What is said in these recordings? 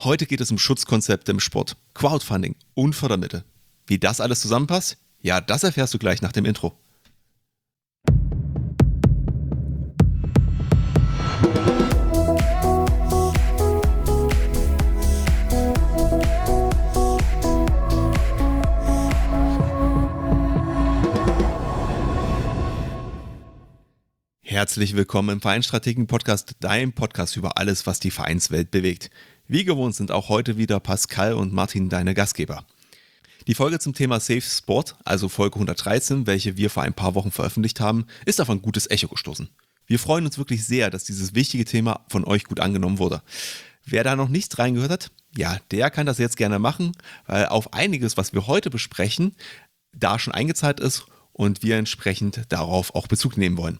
Heute geht es um Schutzkonzepte im Sport, Crowdfunding und Fördermittel. Wie das alles zusammenpasst? Ja, das erfährst du gleich nach dem Intro. Herzlich willkommen im Vereinsstrategen-Podcast, deinem Podcast über alles, was die Vereinswelt bewegt. Wie gewohnt sind auch heute wieder Pascal und Martin deine Gastgeber. Die Folge zum Thema Safe Sport, also Folge 113, welche wir vor ein paar Wochen veröffentlicht haben, ist auf ein gutes Echo gestoßen. Wir freuen uns wirklich sehr, dass dieses wichtige Thema von euch gut angenommen wurde. Wer da noch nicht reingehört hat, ja, der kann das jetzt gerne machen, weil auf einiges, was wir heute besprechen, da schon eingezahlt ist und wir entsprechend darauf auch Bezug nehmen wollen.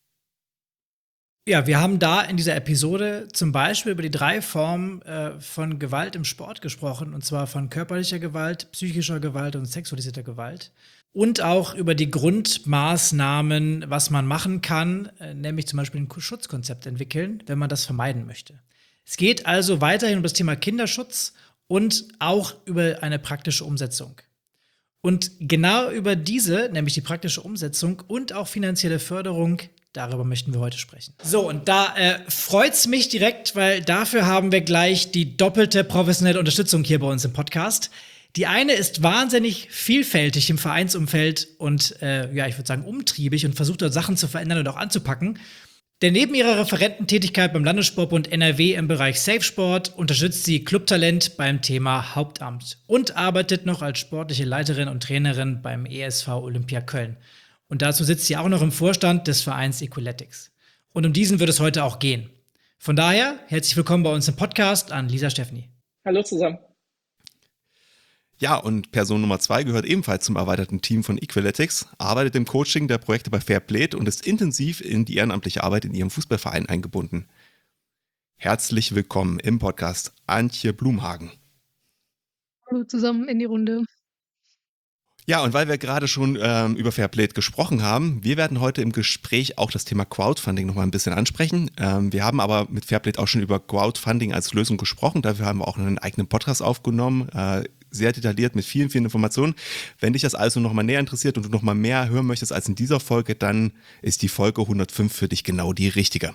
Ja, wir haben da in dieser Episode zum Beispiel über die 3 Formen von Gewalt im Sport gesprochen, und zwar von körperlicher Gewalt, psychischer Gewalt und sexualisierter Gewalt. Und auch über die Grundmaßnahmen, was man machen kann, nämlich zum Beispiel ein Schutzkonzept entwickeln, wenn man das vermeiden möchte. Es geht also weiterhin um das Thema Kinderschutz und auch über eine praktische Umsetzung. Und genau über diese, nämlich die praktische Umsetzung und auch finanzielle Förderung, darüber möchten wir heute sprechen. So, und da freut's mich direkt, weil dafür haben wir gleich die doppelte professionelle Unterstützung hier bei uns im Podcast. Die eine ist wahnsinnig vielfältig im Vereinsumfeld und ich würde sagen umtriebig und versucht dort Sachen zu verändern und auch anzupacken. Denn neben ihrer Referententätigkeit beim Landessportbund NRW im Bereich Safe Sport unterstützt sie Clubtalent beim Thema Hauptamt und arbeitet noch als sportliche Leiterin und Trainerin beim ESV Olympia Köln. Und dazu sitzt sie auch noch im Vorstand des Vereins Equaletics. Und um diesen wird es heute auch gehen. Von daher, herzlich willkommen bei uns im Podcast an Lisa Steffny. Hallo zusammen. Ja, und Person Nummer 2 gehört ebenfalls zum erweiterten Team von Equaletics, arbeitet im Coaching der Projekte bei Fairplay und ist intensiv in die ehrenamtliche Arbeit in ihrem Fußballverein eingebunden. Herzlich willkommen im Podcast, Antje Blumhagen. Hallo zusammen in die Runde. Ja, und weil wir gerade schon über Fairplay gesprochen haben, wir werden heute im Gespräch auch das Thema Crowdfunding nochmal ein bisschen ansprechen. Wir haben aber mit Fairplay auch schon über Crowdfunding als Lösung gesprochen. Dafür haben wir auch einen eigenen Podcast aufgenommen, sehr detailliert mit vielen, vielen Informationen. Wenn dich das also nochmal näher interessiert und du nochmal mehr hören möchtest als in dieser Folge, dann ist die Folge 105 für dich genau die richtige.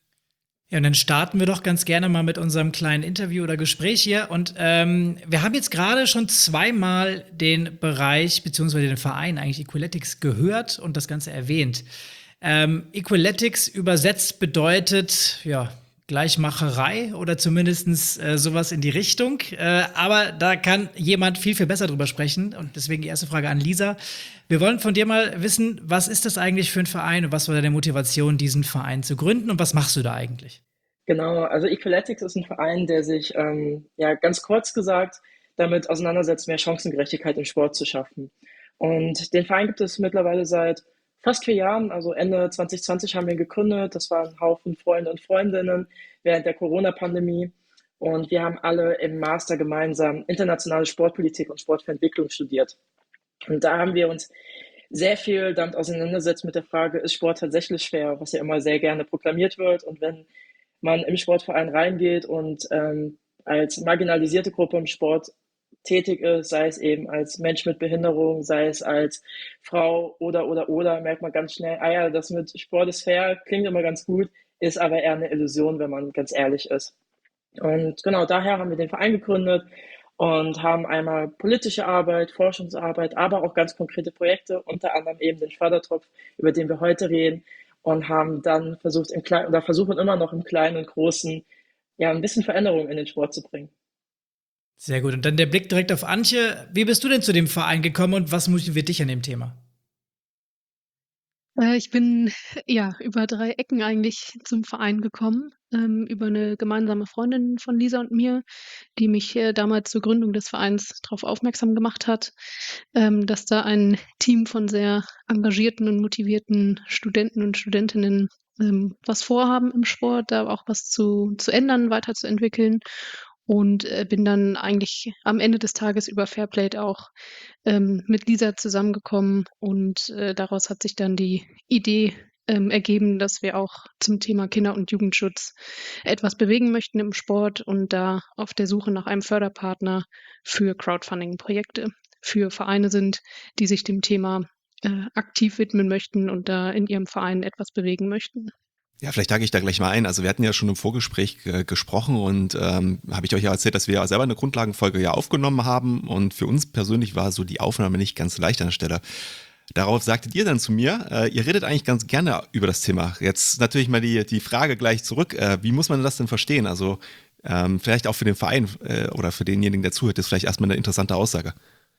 Ja, und dann starten wir doch ganz gerne mal mit unserem kleinen Interview oder Gespräch hier. Und wir haben jetzt gerade schon 2-mal den Bereich bzw. den Verein eigentlich Equaletics gehört und das Ganze erwähnt. Equaletics übersetzt bedeutet, ja, Gleichmacherei oder zumindest sowas in die Richtung. Aber da kann jemand viel, viel besser drüber sprechen. Und deswegen die erste Frage an Lisa. Wir wollen von dir mal wissen, was ist das eigentlich für ein Verein und was war deine Motivation, diesen Verein zu gründen und was machst du da eigentlich? Genau, also Equaletics ist ein Verein, der sich, ganz kurz gesagt, damit auseinandersetzt, mehr Chancengerechtigkeit im Sport zu schaffen. Und den Verein gibt es mittlerweile seit fast 4 Jahren, also Ende 2020 haben wir ihn gegründet. Das waren ein Haufen Freunde und Freundinnen während der Corona-Pandemie. Und wir haben alle im Master gemeinsam internationale Sportpolitik und Sportverentwicklung studiert. Und da haben wir uns sehr viel damit auseinandergesetzt mit der Frage, ist Sport tatsächlich fair, was ja immer sehr gerne proklamiert wird. Und wenn man im Sportverein reingeht und als marginalisierte Gruppe im Sport tätig ist, sei es eben als Mensch mit Behinderung, sei es als Frau oder, merkt man ganz schnell, das mit Sport ist fair, klingt immer ganz gut, ist aber eher eine Illusion, wenn man ganz ehrlich ist. Und genau daher haben wir den Verein gegründet und haben einmal politische Arbeit, Forschungsarbeit, aber auch ganz konkrete Projekte, unter anderem eben den Fördertopf, über den wir heute reden, und haben dann versucht, versuchen immer noch im Kleinen und Großen, ein bisschen Veränderung in den Sport zu bringen. Sehr gut. Und dann der Blick direkt auf Antje. Wie bist du denn zu dem Verein gekommen und was motiviert dich an dem Thema? Ich bin über 3 Ecken eigentlich zum Verein gekommen, über eine gemeinsame Freundin von Lisa und mir, die mich damals zur Gründung des Vereins darauf aufmerksam gemacht hat, dass da ein Team von sehr engagierten und motivierten Studenten und Studentinnen was vorhaben im Sport, da auch was zu ändern, weiterzuentwickeln. Und bin dann eigentlich am Ende des Tages über Fairplay auch mit Lisa zusammengekommen und daraus hat sich dann die Idee ergeben, dass wir auch zum Thema Kinder- und Jugendschutz etwas bewegen möchten im Sport und da auf der Suche nach einem Förderpartner für Crowdfunding-Projekte für Vereine sind, die sich dem Thema aktiv widmen möchten und da in ihrem Verein etwas bewegen möchten. Ja, vielleicht hake ich da gleich mal ein. Also wir hatten ja schon im Vorgespräch gesprochen und habe ich euch ja erzählt, dass wir ja selber eine Grundlagenfolge ja aufgenommen haben und für uns persönlich war so die Aufnahme nicht ganz leicht an der Stelle. Darauf sagtet ihr dann zu mir, ihr redet eigentlich ganz gerne über das Thema. Jetzt natürlich mal die Frage gleich zurück, wie muss man das denn verstehen? Also vielleicht auch für den Verein oder für denjenigen, der zuhört, ist vielleicht erstmal eine interessante Aussage.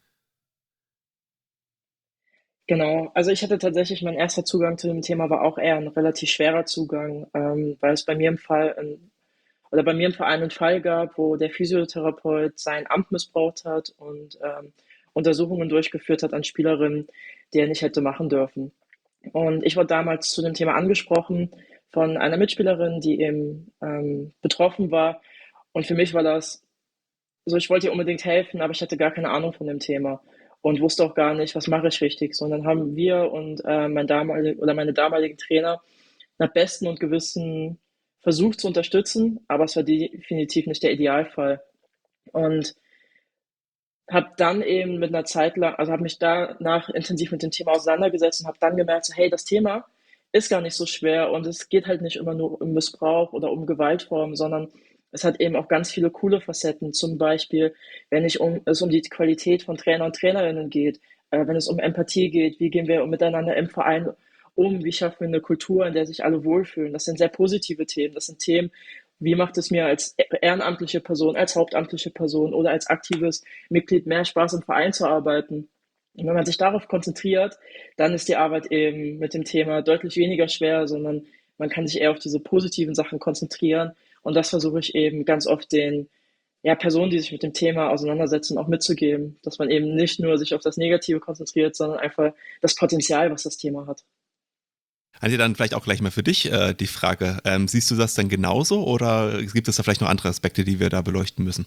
Genau, also ich hatte tatsächlich, mein erster Zugang zu dem Thema war auch eher ein relativ schwerer Zugang, weil es bei mir im Fall oder bei mir im Verein einen Fall gab, wo der Physiotherapeut sein Amt missbraucht hat und Untersuchungen durchgeführt hat an Spielerinnen, die er nicht hätte machen dürfen. Und ich wurde damals zu dem Thema angesprochen von einer Mitspielerin, die eben betroffen war. Und für mich war das so, ich wollte ihr unbedingt helfen, aber ich hatte gar keine Ahnung von dem Thema und wusste auch gar nicht, was mache ich richtig. Sondern haben wir und meine damaligen Trainer nach Besten und Gewissen versucht zu unterstützen, aber es war definitiv nicht der Idealfall. Und habe dann eben mit einer Zeit lang, also habe mich danach intensiv mit dem Thema auseinandergesetzt und habe dann gemerkt, so, hey, das Thema ist gar nicht so schwer und es geht halt nicht immer nur um Missbrauch oder um Gewaltformen, sondern es hat eben auch ganz viele coole Facetten. Zum Beispiel, wenn es um die Qualität von Trainer und Trainerinnen geht, wenn es um Empathie geht, wie gehen wir miteinander im Verein um, wie schaffen wir eine Kultur, in der sich alle wohlfühlen. Das sind sehr positive Themen. Das sind Themen, wie macht es mir als ehrenamtliche Person, als hauptamtliche Person oder als aktives Mitglied mehr Spaß im Verein zu arbeiten. Und wenn man sich darauf konzentriert, dann ist die Arbeit eben mit dem Thema deutlich weniger schwer, sondern man kann sich eher auf diese positiven Sachen konzentrieren. Und das versuche ich eben ganz oft den Personen, die sich mit dem Thema auseinandersetzen, auch mitzugeben, dass man eben nicht nur sich auf das Negative konzentriert, sondern einfach das Potenzial, was das Thema hat. Antje, dann vielleicht auch gleich mal für dich die Frage, siehst du das denn genauso oder gibt es da vielleicht noch andere Aspekte, die wir da beleuchten müssen?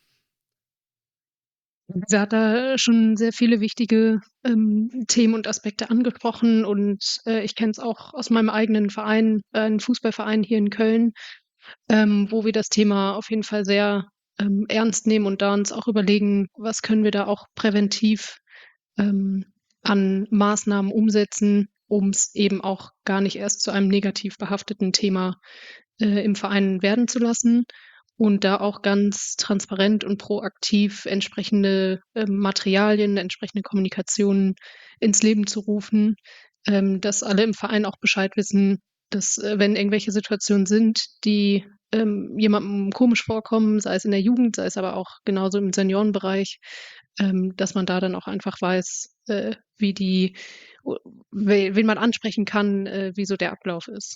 Sie hat da schon sehr viele wichtige Themen und Aspekte angesprochen und ich kenne es auch aus meinem eigenen Verein, einem Fußballverein hier in Köln, wo wir das Thema auf jeden Fall sehr ernst nehmen und da uns auch überlegen, was können wir da auch präventiv an Maßnahmen umsetzen, um es eben auch gar nicht erst zu einem negativ behafteten Thema im Verein werden zu lassen und da auch ganz transparent und proaktiv entsprechende Materialien, entsprechende Kommunikationen ins Leben zu rufen, dass alle im Verein auch Bescheid wissen, dass wenn irgendwelche Situationen sind, die jemandem komisch vorkommen, sei es in der Jugend, sei es aber auch genauso im Seniorenbereich, dass man da dann auch einfach weiß, wen man ansprechen kann, wie so der Ablauf ist.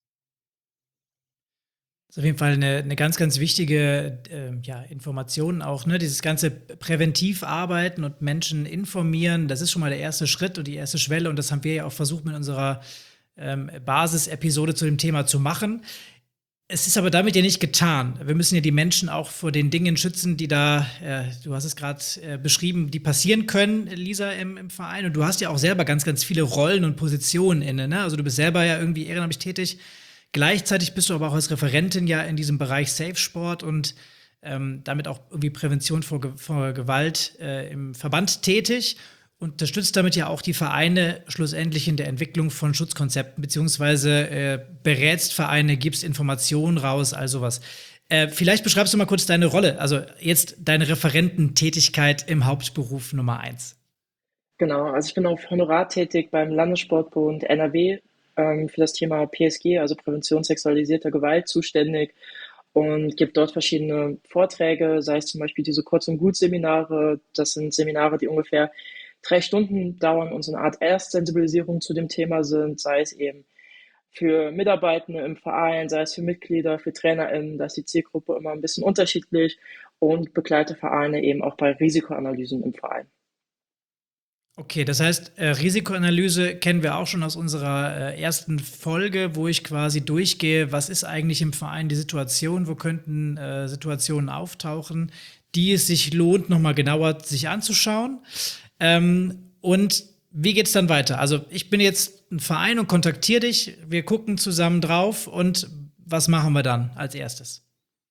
Das ist auf jeden Fall eine ganz, ganz wichtige Information auch, ne? Dieses ganze Präventivarbeiten und Menschen informieren, das ist schon mal der erste Schritt und die erste Schwelle. Und das haben wir ja auch versucht, mit unserer Basisepisode zu dem Thema zu machen. Es ist aber damit ja nicht getan. Wir müssen ja die Menschen auch vor den Dingen schützen, die da, du hast es gerade beschrieben, die passieren können, Lisa, im Verein. Und du hast ja auch selber ganz, ganz viele Rollen und Positionen inne, ne? Also du bist selber ja irgendwie ehrenamtlich tätig. Gleichzeitig bist du aber auch als Referentin ja in diesem Bereich Safe Sport und damit auch irgendwie Prävention vor Gewalt im Verband tätig. Unterstützt damit ja auch die Vereine schlussendlich in der Entwicklung von Schutzkonzepten, beziehungsweise berätst Vereine, gibst Informationen raus, all sowas. Vielleicht beschreibst du mal kurz deine Rolle, also jetzt deine Referententätigkeit im Hauptberuf Nummer 1. Genau, also ich bin auf Honorar tätig beim Landessportbund NRW für das Thema PSG, also Prävention sexualisierter Gewalt, zuständig und gebe dort verschiedene Vorträge, sei es zum Beispiel diese Kurz- und Gut-Seminare. Das sind Seminare, die ungefähr 3 Stunden dauern und so eine Art Erstsensibilisierung zu dem Thema sind, sei es eben für Mitarbeitende im Verein, sei es für Mitglieder, für TrainerInnen, da ist die Zielgruppe immer ein bisschen unterschiedlich und begleite Vereine eben auch bei Risikoanalysen im Verein. Okay, das heißt, Risikoanalyse kennen wir auch schon aus unserer ersten Folge, wo ich quasi durchgehe, was ist eigentlich im Verein die Situation, wo könnten Situationen auftauchen, die es sich lohnt, nochmal genauer sich anzuschauen. Und wie geht's dann weiter? Also ich bin jetzt ein Verein und kontaktiere dich, wir gucken zusammen drauf und was machen wir dann als erstes?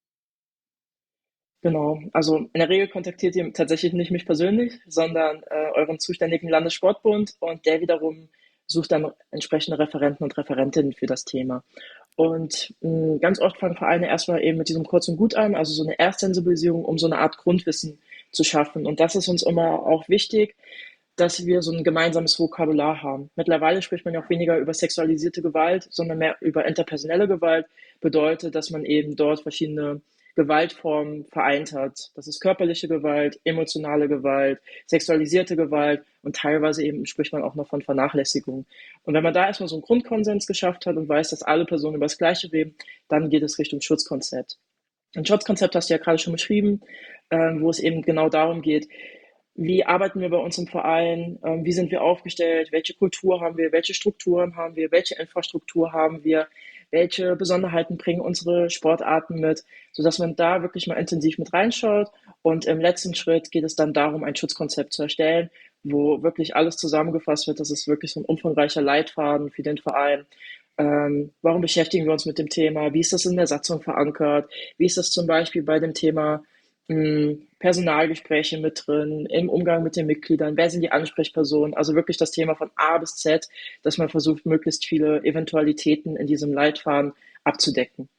Genau, also in der Regel kontaktiert ihr tatsächlich nicht mich persönlich, sondern euren zuständigen Landessportbund und der wiederum sucht dann entsprechende Referenten und Referentinnen für das Thema. Und ganz oft fangen Vereine erstmal eben mit diesem Kurz und Gut an, also so eine Erstsensibilisierung, um so eine Art Grundwissen zu schaffen. Und das ist uns immer auch wichtig, dass wir so ein gemeinsames Vokabular haben. Mittlerweile spricht man ja auch weniger über sexualisierte Gewalt, sondern mehr über interpersonelle Gewalt. Bedeutet, dass man eben dort verschiedene Gewaltformen vereint hat. Das ist körperliche Gewalt, emotionale Gewalt, sexualisierte Gewalt und teilweise eben spricht man auch noch von Vernachlässigung. Und wenn man da erstmal so einen Grundkonsens geschafft hat und weiß, dass alle Personen über das Gleiche reden, dann geht es Richtung Schutzkonzept. Ein Schutzkonzept hast du ja gerade schon beschrieben, wo es eben genau darum geht, wie arbeiten wir bei uns im Verein, wie sind wir aufgestellt, welche Kultur haben wir, welche Strukturen haben wir, welche Infrastruktur haben wir, welche Besonderheiten bringen unsere Sportarten mit, sodass man da wirklich mal intensiv mit reinschaut. Und im letzten Schritt geht es dann darum, ein Schutzkonzept zu erstellen, wo wirklich alles zusammengefasst wird. Das ist wirklich so ein umfangreicher Leitfaden für den Verein. Warum beschäftigen wir uns mit dem Thema? Wie ist das in der Satzung verankert? Wie ist das zum Beispiel bei dem Thema Personalgespräche mit drin, im Umgang mit den Mitgliedern, wer sind die Ansprechpersonen, also wirklich das Thema von A bis Z, dass man versucht, möglichst viele Eventualitäten in diesem Leitfaden abzudecken.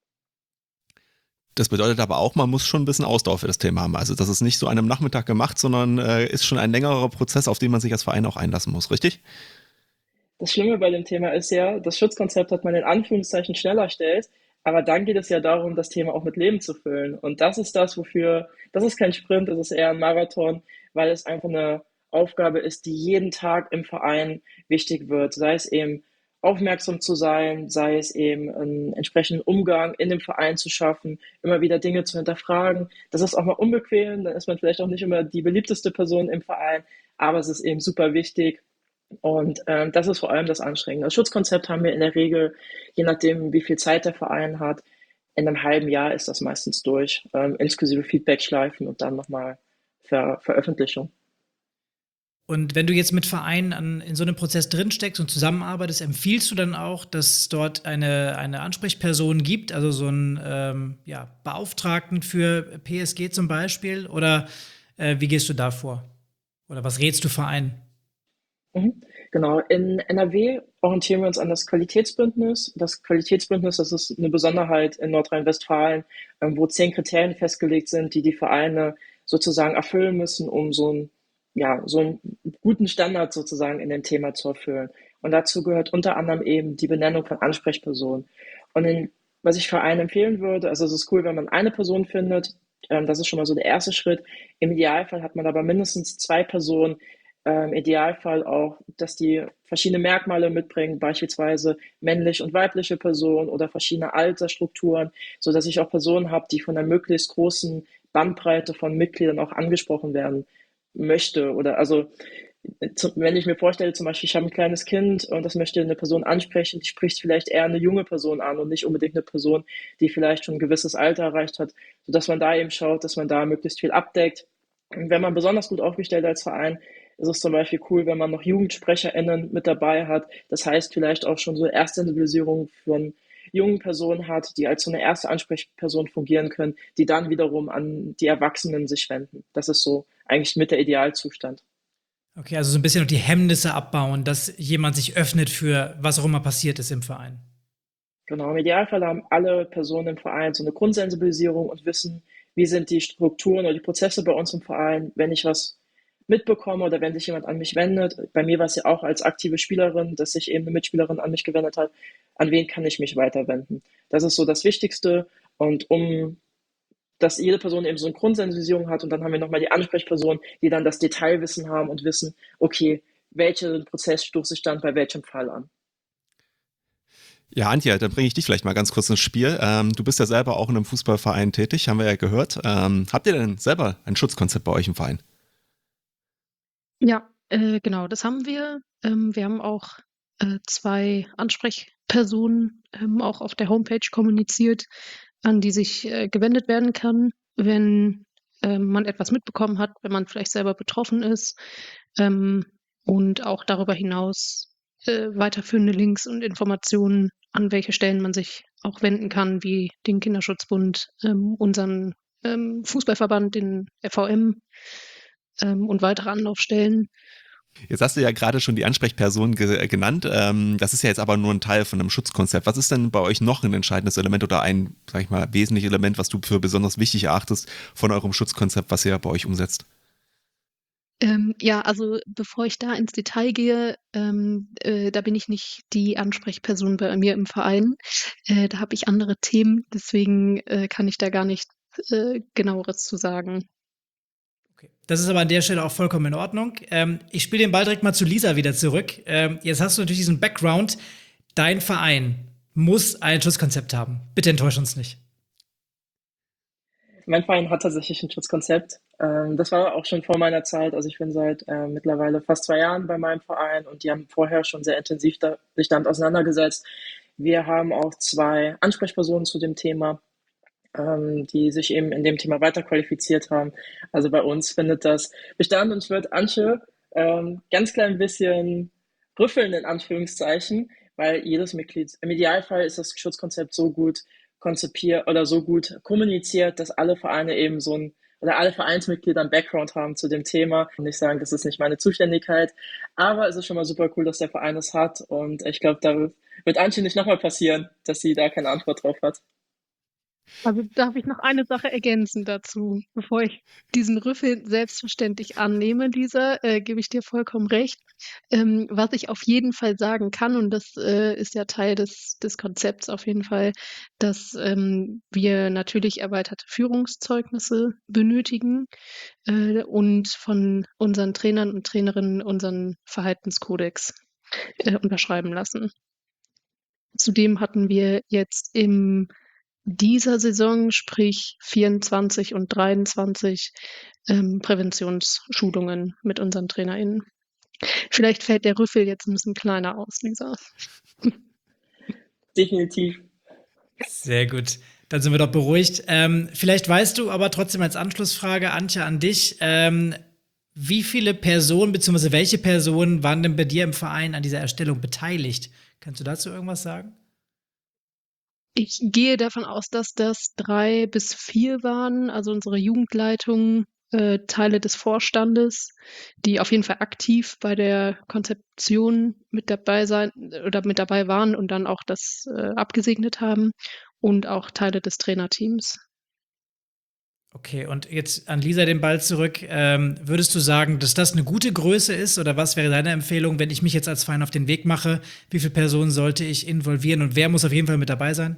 Das bedeutet aber auch, man muss schon ein bisschen Ausdauer für das Thema haben. Also das ist nicht so an einem Nachmittag gemacht, sondern ist schon ein längerer Prozess, auf den man sich als Verein auch einlassen muss, richtig? Das Schlimme bei dem Thema ist ja, das Schutzkonzept hat man in Anführungszeichen schneller erstellt, aber dann geht es ja darum, das Thema auch mit Leben zu füllen. Und das ist das, wofür, das ist kein Sprint, das ist eher ein Marathon, weil es einfach eine Aufgabe ist, die jeden Tag im Verein wichtig wird. Sei es eben aufmerksam zu sein, sei es eben einen entsprechenden Umgang in dem Verein zu schaffen, immer wieder Dinge zu hinterfragen. Das ist auch mal unbequem, dann ist man vielleicht auch nicht immer die beliebteste Person im Verein, aber es ist eben super wichtig, und das ist vor allem das Anstrengende. Das Schutzkonzept haben wir in der Regel, je nachdem, wie viel Zeit der Verein hat, in einem halben Jahr ist das meistens durch, inklusive Feedbackschleifen und dann nochmal Veröffentlichung. Und wenn du jetzt mit Vereinen in so einem Prozess drinsteckst und zusammenarbeitest, empfiehlst du dann auch, dass es dort eine Ansprechperson gibt, also so einen Beauftragten für PSG zum Beispiel? Oder wie gehst du da vor? Oder was rätst du Vereinen? Mhm. Genau, in NRW orientieren wir uns an das Qualitätsbündnis. Das Qualitätsbündnis, das ist eine Besonderheit in Nordrhein-Westfalen, wo 10 Kriterien festgelegt sind, die die Vereine sozusagen erfüllen müssen, um so einen guten Standard sozusagen in dem Thema zu erfüllen. Und dazu gehört unter anderem eben die Benennung von Ansprechpersonen. Was ich Vereinen empfehlen würde, also es ist cool, wenn man eine Person findet, das ist schon mal so der erste Schritt. Im Idealfall hat man aber mindestens 2 Personen, im Idealfall auch, dass die verschiedene Merkmale mitbringen, beispielsweise männlich und weibliche Personen oder verschiedene Altersstrukturen, so dass ich auch Personen habe, die von einer möglichst großen Bandbreite von Mitgliedern auch angesprochen werden möchte. Oder also, wenn ich mir vorstelle, zum Beispiel, ich habe ein kleines Kind und das möchte eine Person ansprechen, die spricht vielleicht eher eine junge Person an und nicht unbedingt eine Person, die vielleicht schon ein gewisses Alter erreicht hat, sodass man da eben schaut, dass man da möglichst viel abdeckt. Und wenn man besonders gut aufgestellt als Verein, ist es zum Beispiel cool, wenn man noch JugendsprecherInnen mit dabei hat. Das heißt, vielleicht auch schon so Erstsensibilisierung von jungen Personen hat, die als so eine erste Ansprechperson fungieren können, die dann wiederum an die Erwachsenen sich wenden. Das ist so eigentlich mit der Idealzustand. Okay, also so ein bisschen noch die Hemmnisse abbauen, dass jemand sich öffnet für was auch immer passiert ist im Verein. Genau, im Idealfall haben alle Personen im Verein so eine Grundsensibilisierung und wissen, wie sind die Strukturen oder die Prozesse bei uns im Verein, wenn ich was mitbekomme oder wenn sich jemand an mich wendet. Bei mir war es ja auch als aktive Spielerin, dass sich eben eine Mitspielerin an mich gewendet hat. An wen kann ich mich weiterwenden? Das ist so das Wichtigste. Und dass jede Person eben so eine Grundsensibilisierung hat und dann haben wir nochmal die Ansprechpersonen, die dann das Detailwissen haben und wissen, okay, welchen Prozess stoße ich dann bei welchem Fall an. Ja, Antje, dann bringe ich dich vielleicht mal ganz kurz ins Spiel. Du bist ja selber auch in einem Fußballverein tätig, haben wir ja gehört. Habt ihr denn selber ein Schutzkonzept bei euch im Verein? Ja, genau, das haben wir. Wir haben auch 2 Ansprechpersonen, auch auf der Homepage kommuniziert, an die sich gewendet werden kann, wenn man etwas mitbekommen hat, wenn man vielleicht selber betroffen ist. Ähm, und auch darüber hinaus weiterführende Links und Informationen, an welche Stellen man sich auch wenden kann, wie den Kinderschutzbund, unseren Fußballverband, den FVM, und weitere Anlaufstellen. Jetzt hast du ja gerade schon die Ansprechperson genannt. Das ist ja jetzt aber nur ein Teil von einem Schutzkonzept. Was ist denn bei euch noch ein entscheidendes Element oder ein, sag ich mal, wesentliches Element, was du für besonders wichtig erachtest von eurem Schutzkonzept, was ihr bei euch umsetzt? Ja, also bevor ich da ins Detail gehe, da bin ich nicht die Ansprechperson bei mir im Verein. Da habe ich andere Themen, deswegen kann ich da gar nicht Genaueres zu sagen. Okay. Das ist aber an der Stelle auch vollkommen in Ordnung. Ich spiele den Ball direkt mal zu Lisa wieder zurück. Jetzt hast du natürlich diesen Background. Dein Verein muss ein Schutzkonzept haben. Bitte enttäusch uns nicht. Mein Verein hat tatsächlich ein Schutzkonzept. Das war auch schon vor meiner Zeit. Also ich bin seit mittlerweile fast 2 Jahren bei meinem Verein und die haben vorher schon sehr intensiv sich damit auseinandergesetzt. Wir haben auch 2 Ansprechpersonen zu dem Thema, die sich eben in dem Thema weiterqualifiziert haben. Also bei uns findet das Bestand und wird Antje ganz klein bisschen rüffeln in Anführungszeichen, weil jedes Mitglied, im Idealfall ist das Schutzkonzept so gut konzipiert oder so gut kommuniziert, dass alle Vereine eben so ein oder alle Vereinsmitglieder einen Background haben zu dem Thema und nicht sagen, das ist nicht meine Zuständigkeit. Aber es ist schon mal super cool, dass der Verein es hat und ich glaube, da wird Antje nicht nochmal passieren, dass sie da keine Antwort drauf hat. Also darf ich noch eine Sache ergänzen dazu, bevor ich diesen Rüffel selbstverständlich annehme, Lisa, gebe ich dir vollkommen recht. Was ich auf jeden Fall sagen kann, und das ist ja Teil des Konzepts auf jeden Fall, dass wir natürlich erweiterte Führungszeugnisse benötigen und von unseren Trainern und Trainerinnen unseren Verhaltenskodex unterschreiben lassen. Zudem hatten wir jetzt im dieser Saison, sprich 24 und 23, Präventionsschulungen mit unseren TrainerInnen. Vielleicht fällt der Rüffel jetzt ein bisschen kleiner aus, Lisa. Definitiv. Sehr gut. Dann sind wir doch beruhigt. Vielleicht weißt du aber trotzdem als Anschlussfrage, Antje, an dich, wie viele Personen bzw. welche Personen waren denn bei dir im Verein an dieser Erstellung beteiligt? Kannst du dazu irgendwas sagen? Ich gehe davon aus, dass das 3 bis 4 waren, also unsere Jugendleitung, Teile des Vorstandes, die auf jeden Fall aktiv bei der Konzeption mit dabei sein oder mit dabei waren und dann auch das abgesegnet haben und auch Teile des Trainerteams. Okay, und jetzt an Lisa den Ball zurück. Würdest du sagen, dass das eine gute Größe ist? Oder was wäre deine Empfehlung, wenn ich mich jetzt als Verein auf den Weg mache? Wie viele Personen sollte ich involvieren und wer muss auf jeden Fall mit dabei sein?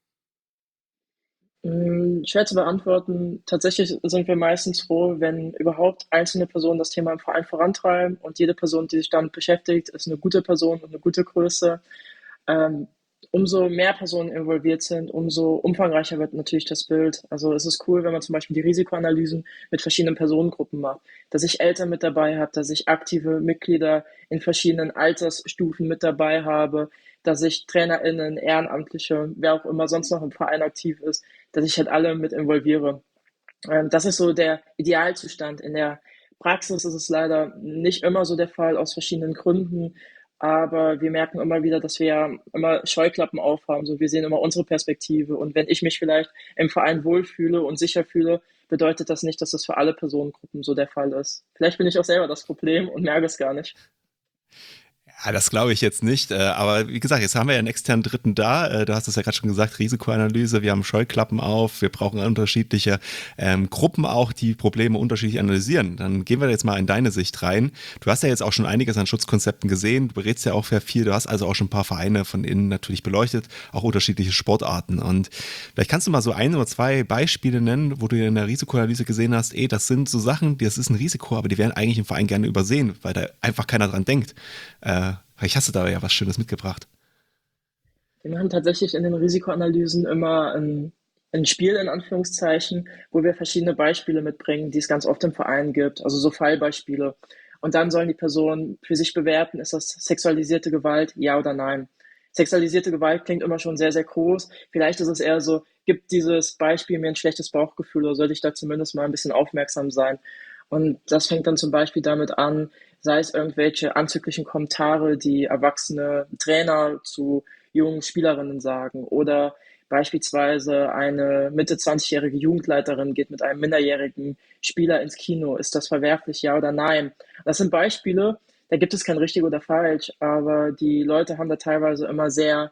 Schwer zu beantworten. Tatsächlich sind wir meistens froh, wenn überhaupt einzelne Personen das Thema im Verein vorantreiben und jede Person, die sich damit beschäftigt, ist eine gute Person und eine gute Größe. Ähm, Umso mehr Personen involviert sind, umso umfangreicher wird natürlich das Bild. Also es ist cool, wenn man zum Beispiel die Risikoanalysen mit verschiedenen Personengruppen macht, dass ich Eltern mit dabei habe, dass ich aktive Mitglieder in verschiedenen Altersstufen mit dabei habe, dass ich TrainerInnen, Ehrenamtliche, wer auch immer sonst noch im Verein aktiv ist, dass ich halt alle mit involviere. Das ist so der Idealzustand. In der Praxis ist es leider nicht immer so der Fall aus verschiedenen Gründen. Aber wir merken immer wieder, dass wir ja immer Scheuklappen aufhaben. So, wir sehen immer unsere Perspektive. Und wenn ich mich vielleicht im Verein wohlfühle und sicher fühle, bedeutet das nicht, dass das für alle Personengruppen so der Fall ist. Vielleicht bin ich auch selber das Problem und merke es gar nicht. Ja, das glaube ich jetzt nicht. Aber wie gesagt, jetzt haben wir ja einen externen Dritten da. Du hast es ja gerade schon gesagt, Risikoanalyse. Wir haben Scheuklappen auf. Wir brauchen unterschiedliche Gruppen auch, die Probleme unterschiedlich analysieren. Dann gehen wir jetzt mal in deine Sicht rein. Du hast ja jetzt auch schon einiges an Schutzkonzepten gesehen. Du berätst ja auch sehr viel. Du hast also auch schon ein paar Vereine von innen natürlich beleuchtet, auch unterschiedliche Sportarten. Und vielleicht kannst du mal so 1 oder 2 Beispiele nennen, wo du in der Risikoanalyse gesehen hast, das sind so Sachen, das ist ein Risiko, aber die werden eigentlich im Verein gerne übersehen, weil da einfach keiner dran denkt. Vielleicht hast du da ja was Schönes mitgebracht. Wir machen tatsächlich in den Risikoanalysen immer ein Spiel in Anführungszeichen, wo wir verschiedene Beispiele mitbringen, die es ganz oft im Verein gibt, also so Fallbeispiele. Und dann sollen die Personen für sich bewerten, ist das sexualisierte Gewalt, ja oder nein. Sexualisierte Gewalt klingt immer schon sehr, sehr groß. Vielleicht ist es eher so, gibt dieses Beispiel mir ein schlechtes Bauchgefühl oder sollte ich da zumindest mal ein bisschen aufmerksam sein? Und das fängt dann zum Beispiel damit an, sei es irgendwelche anzüglichen Kommentare, die erwachsene Trainer zu jungen Spielerinnen sagen, oder beispielsweise eine Mitte 20-jährige Jugendleiterin geht mit einem minderjährigen Spieler ins Kino. Ist das verwerflich, ja oder nein? Das sind Beispiele, da gibt es kein richtig oder falsch, aber die Leute haben da teilweise immer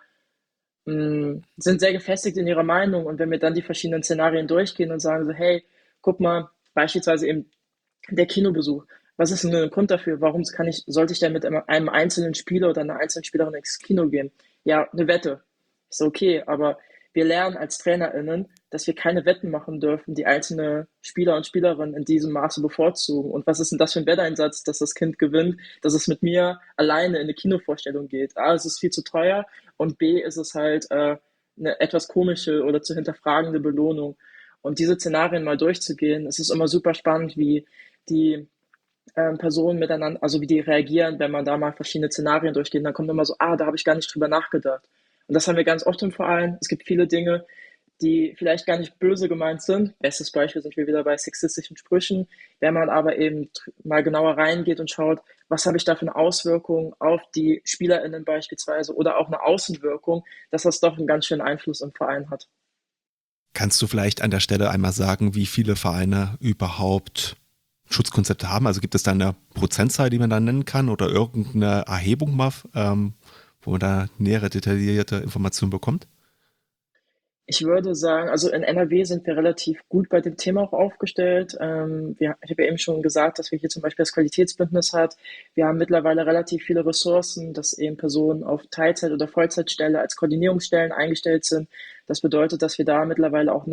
sind sehr gefestigt in ihrer Meinung. Und wenn wir dann die verschiedenen Szenarien durchgehen und sagen so, hey, guck mal, beispielsweise eben der Kinobesuch. Was ist denn der Grund dafür? Sollte ich denn mit einem einzelnen Spieler oder einer einzelnen Spielerin ins Kino gehen? Ja, eine Wette. Ist okay, aber wir lernen als TrainerInnen, dass wir keine Wetten machen dürfen, die einzelne Spieler und Spielerinnen in diesem Maße bevorzugen. Und was ist denn das für ein Wetteinsatz, dass das Kind gewinnt, dass es mit mir alleine in eine Kinovorstellung geht? A, es ist viel zu teuer, und B, ist es halt eine etwas komische oder zu hinterfragende Belohnung. Und diese Szenarien mal durchzugehen, es ist immer super spannend, wie die Personen miteinander, also wie die reagieren, wenn man da mal verschiedene Szenarien durchgeht. Dann kommt immer so, da habe ich gar nicht drüber nachgedacht. Und das haben wir ganz oft im Verein. Es gibt viele Dinge, die vielleicht gar nicht böse gemeint sind. Bestes Beispiel sind wir wieder bei sexistischen Sprüchen. Wenn man aber eben mal genauer reingeht und schaut, was habe ich da für eine Auswirkung auf die SpielerInnen beispielsweise oder auch eine Außenwirkung, dass das doch einen ganz schönen Einfluss im Verein hat. Kannst du vielleicht an der Stelle einmal sagen, wie viele Vereine überhaupt Schutzkonzepte haben? Also gibt es da eine Prozentzahl, die man da nennen kann, oder irgendeine Erhebung mal, wo man da nähere, detaillierte Informationen bekommt? Ich würde sagen, also in NRW sind wir relativ gut bei dem Thema auch aufgestellt. Ich habe ja eben schon gesagt, dass wir hier zum Beispiel das Qualitätsbündnis hat. Wir haben mittlerweile relativ viele Ressourcen, dass eben Personen auf Teilzeit- oder Vollzeitstelle als Koordinierungsstellen eingestellt sind. Das bedeutet, dass wir da mittlerweile auch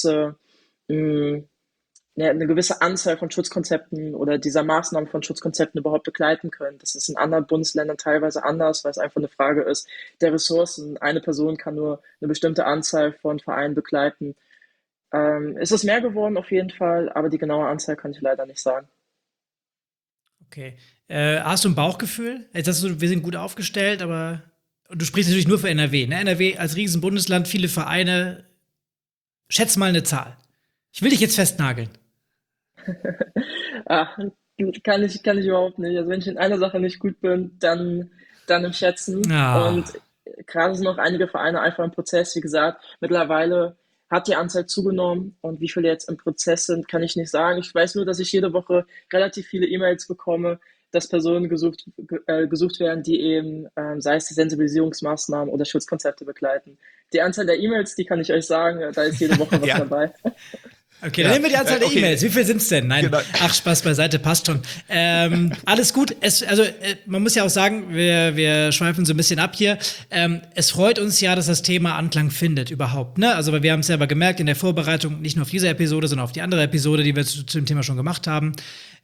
eine gewisse Anzahl von Schutzkonzepten oder dieser Maßnahmen von Schutzkonzepten überhaupt begleiten können. Das ist in anderen Bundesländern teilweise anders, weil es einfach eine Frage ist der Ressourcen. Eine Person kann nur eine bestimmte Anzahl von Vereinen begleiten. Es ist mehr geworden auf jeden Fall, aber die genaue Anzahl kann ich leider nicht sagen. Okay. Hast du ein Bauchgefühl? Jetzt hast du, wir sind gut aufgestellt, aber du sprichst natürlich nur für NRW. Ne? NRW als Riesenbundesland, viele Vereine. Schätz mal eine Zahl. Ich will dich jetzt festnageln. Ach, kann ich überhaupt nicht. Also wenn ich in einer Sache nicht gut bin, dann im Schätzen. Und gerade sind noch einige Vereine einfach im Prozess. Wie gesagt, mittlerweile hat die Anzahl zugenommen, und wie viele jetzt im Prozess sind, kann ich nicht sagen. Ich weiß nur, dass ich jede Woche relativ viele E-Mails bekomme, dass Personen gesucht werden, die eben, sei es die Sensibilisierungsmaßnahmen oder Schutzkonzepte begleiten. Die Anzahl der E-Mails, die kann ich euch sagen, da ist jede Woche was Ja. dabei. Okay, dann nehmen wir die Anzahl der okay. E-Mails. Wie viel sind's denn? Nein, Genau. Ach, Spaß beiseite, passt schon. Alles gut. Man muss ja auch sagen, wir schweifen so ein bisschen ab hier. Es freut uns ja, dass das Thema Anklang findet überhaupt. Ne? Also wir haben es selber gemerkt in der Vorbereitung, nicht nur auf diese Episode, sondern auf die andere Episode, die wir zu dem Thema schon gemacht haben.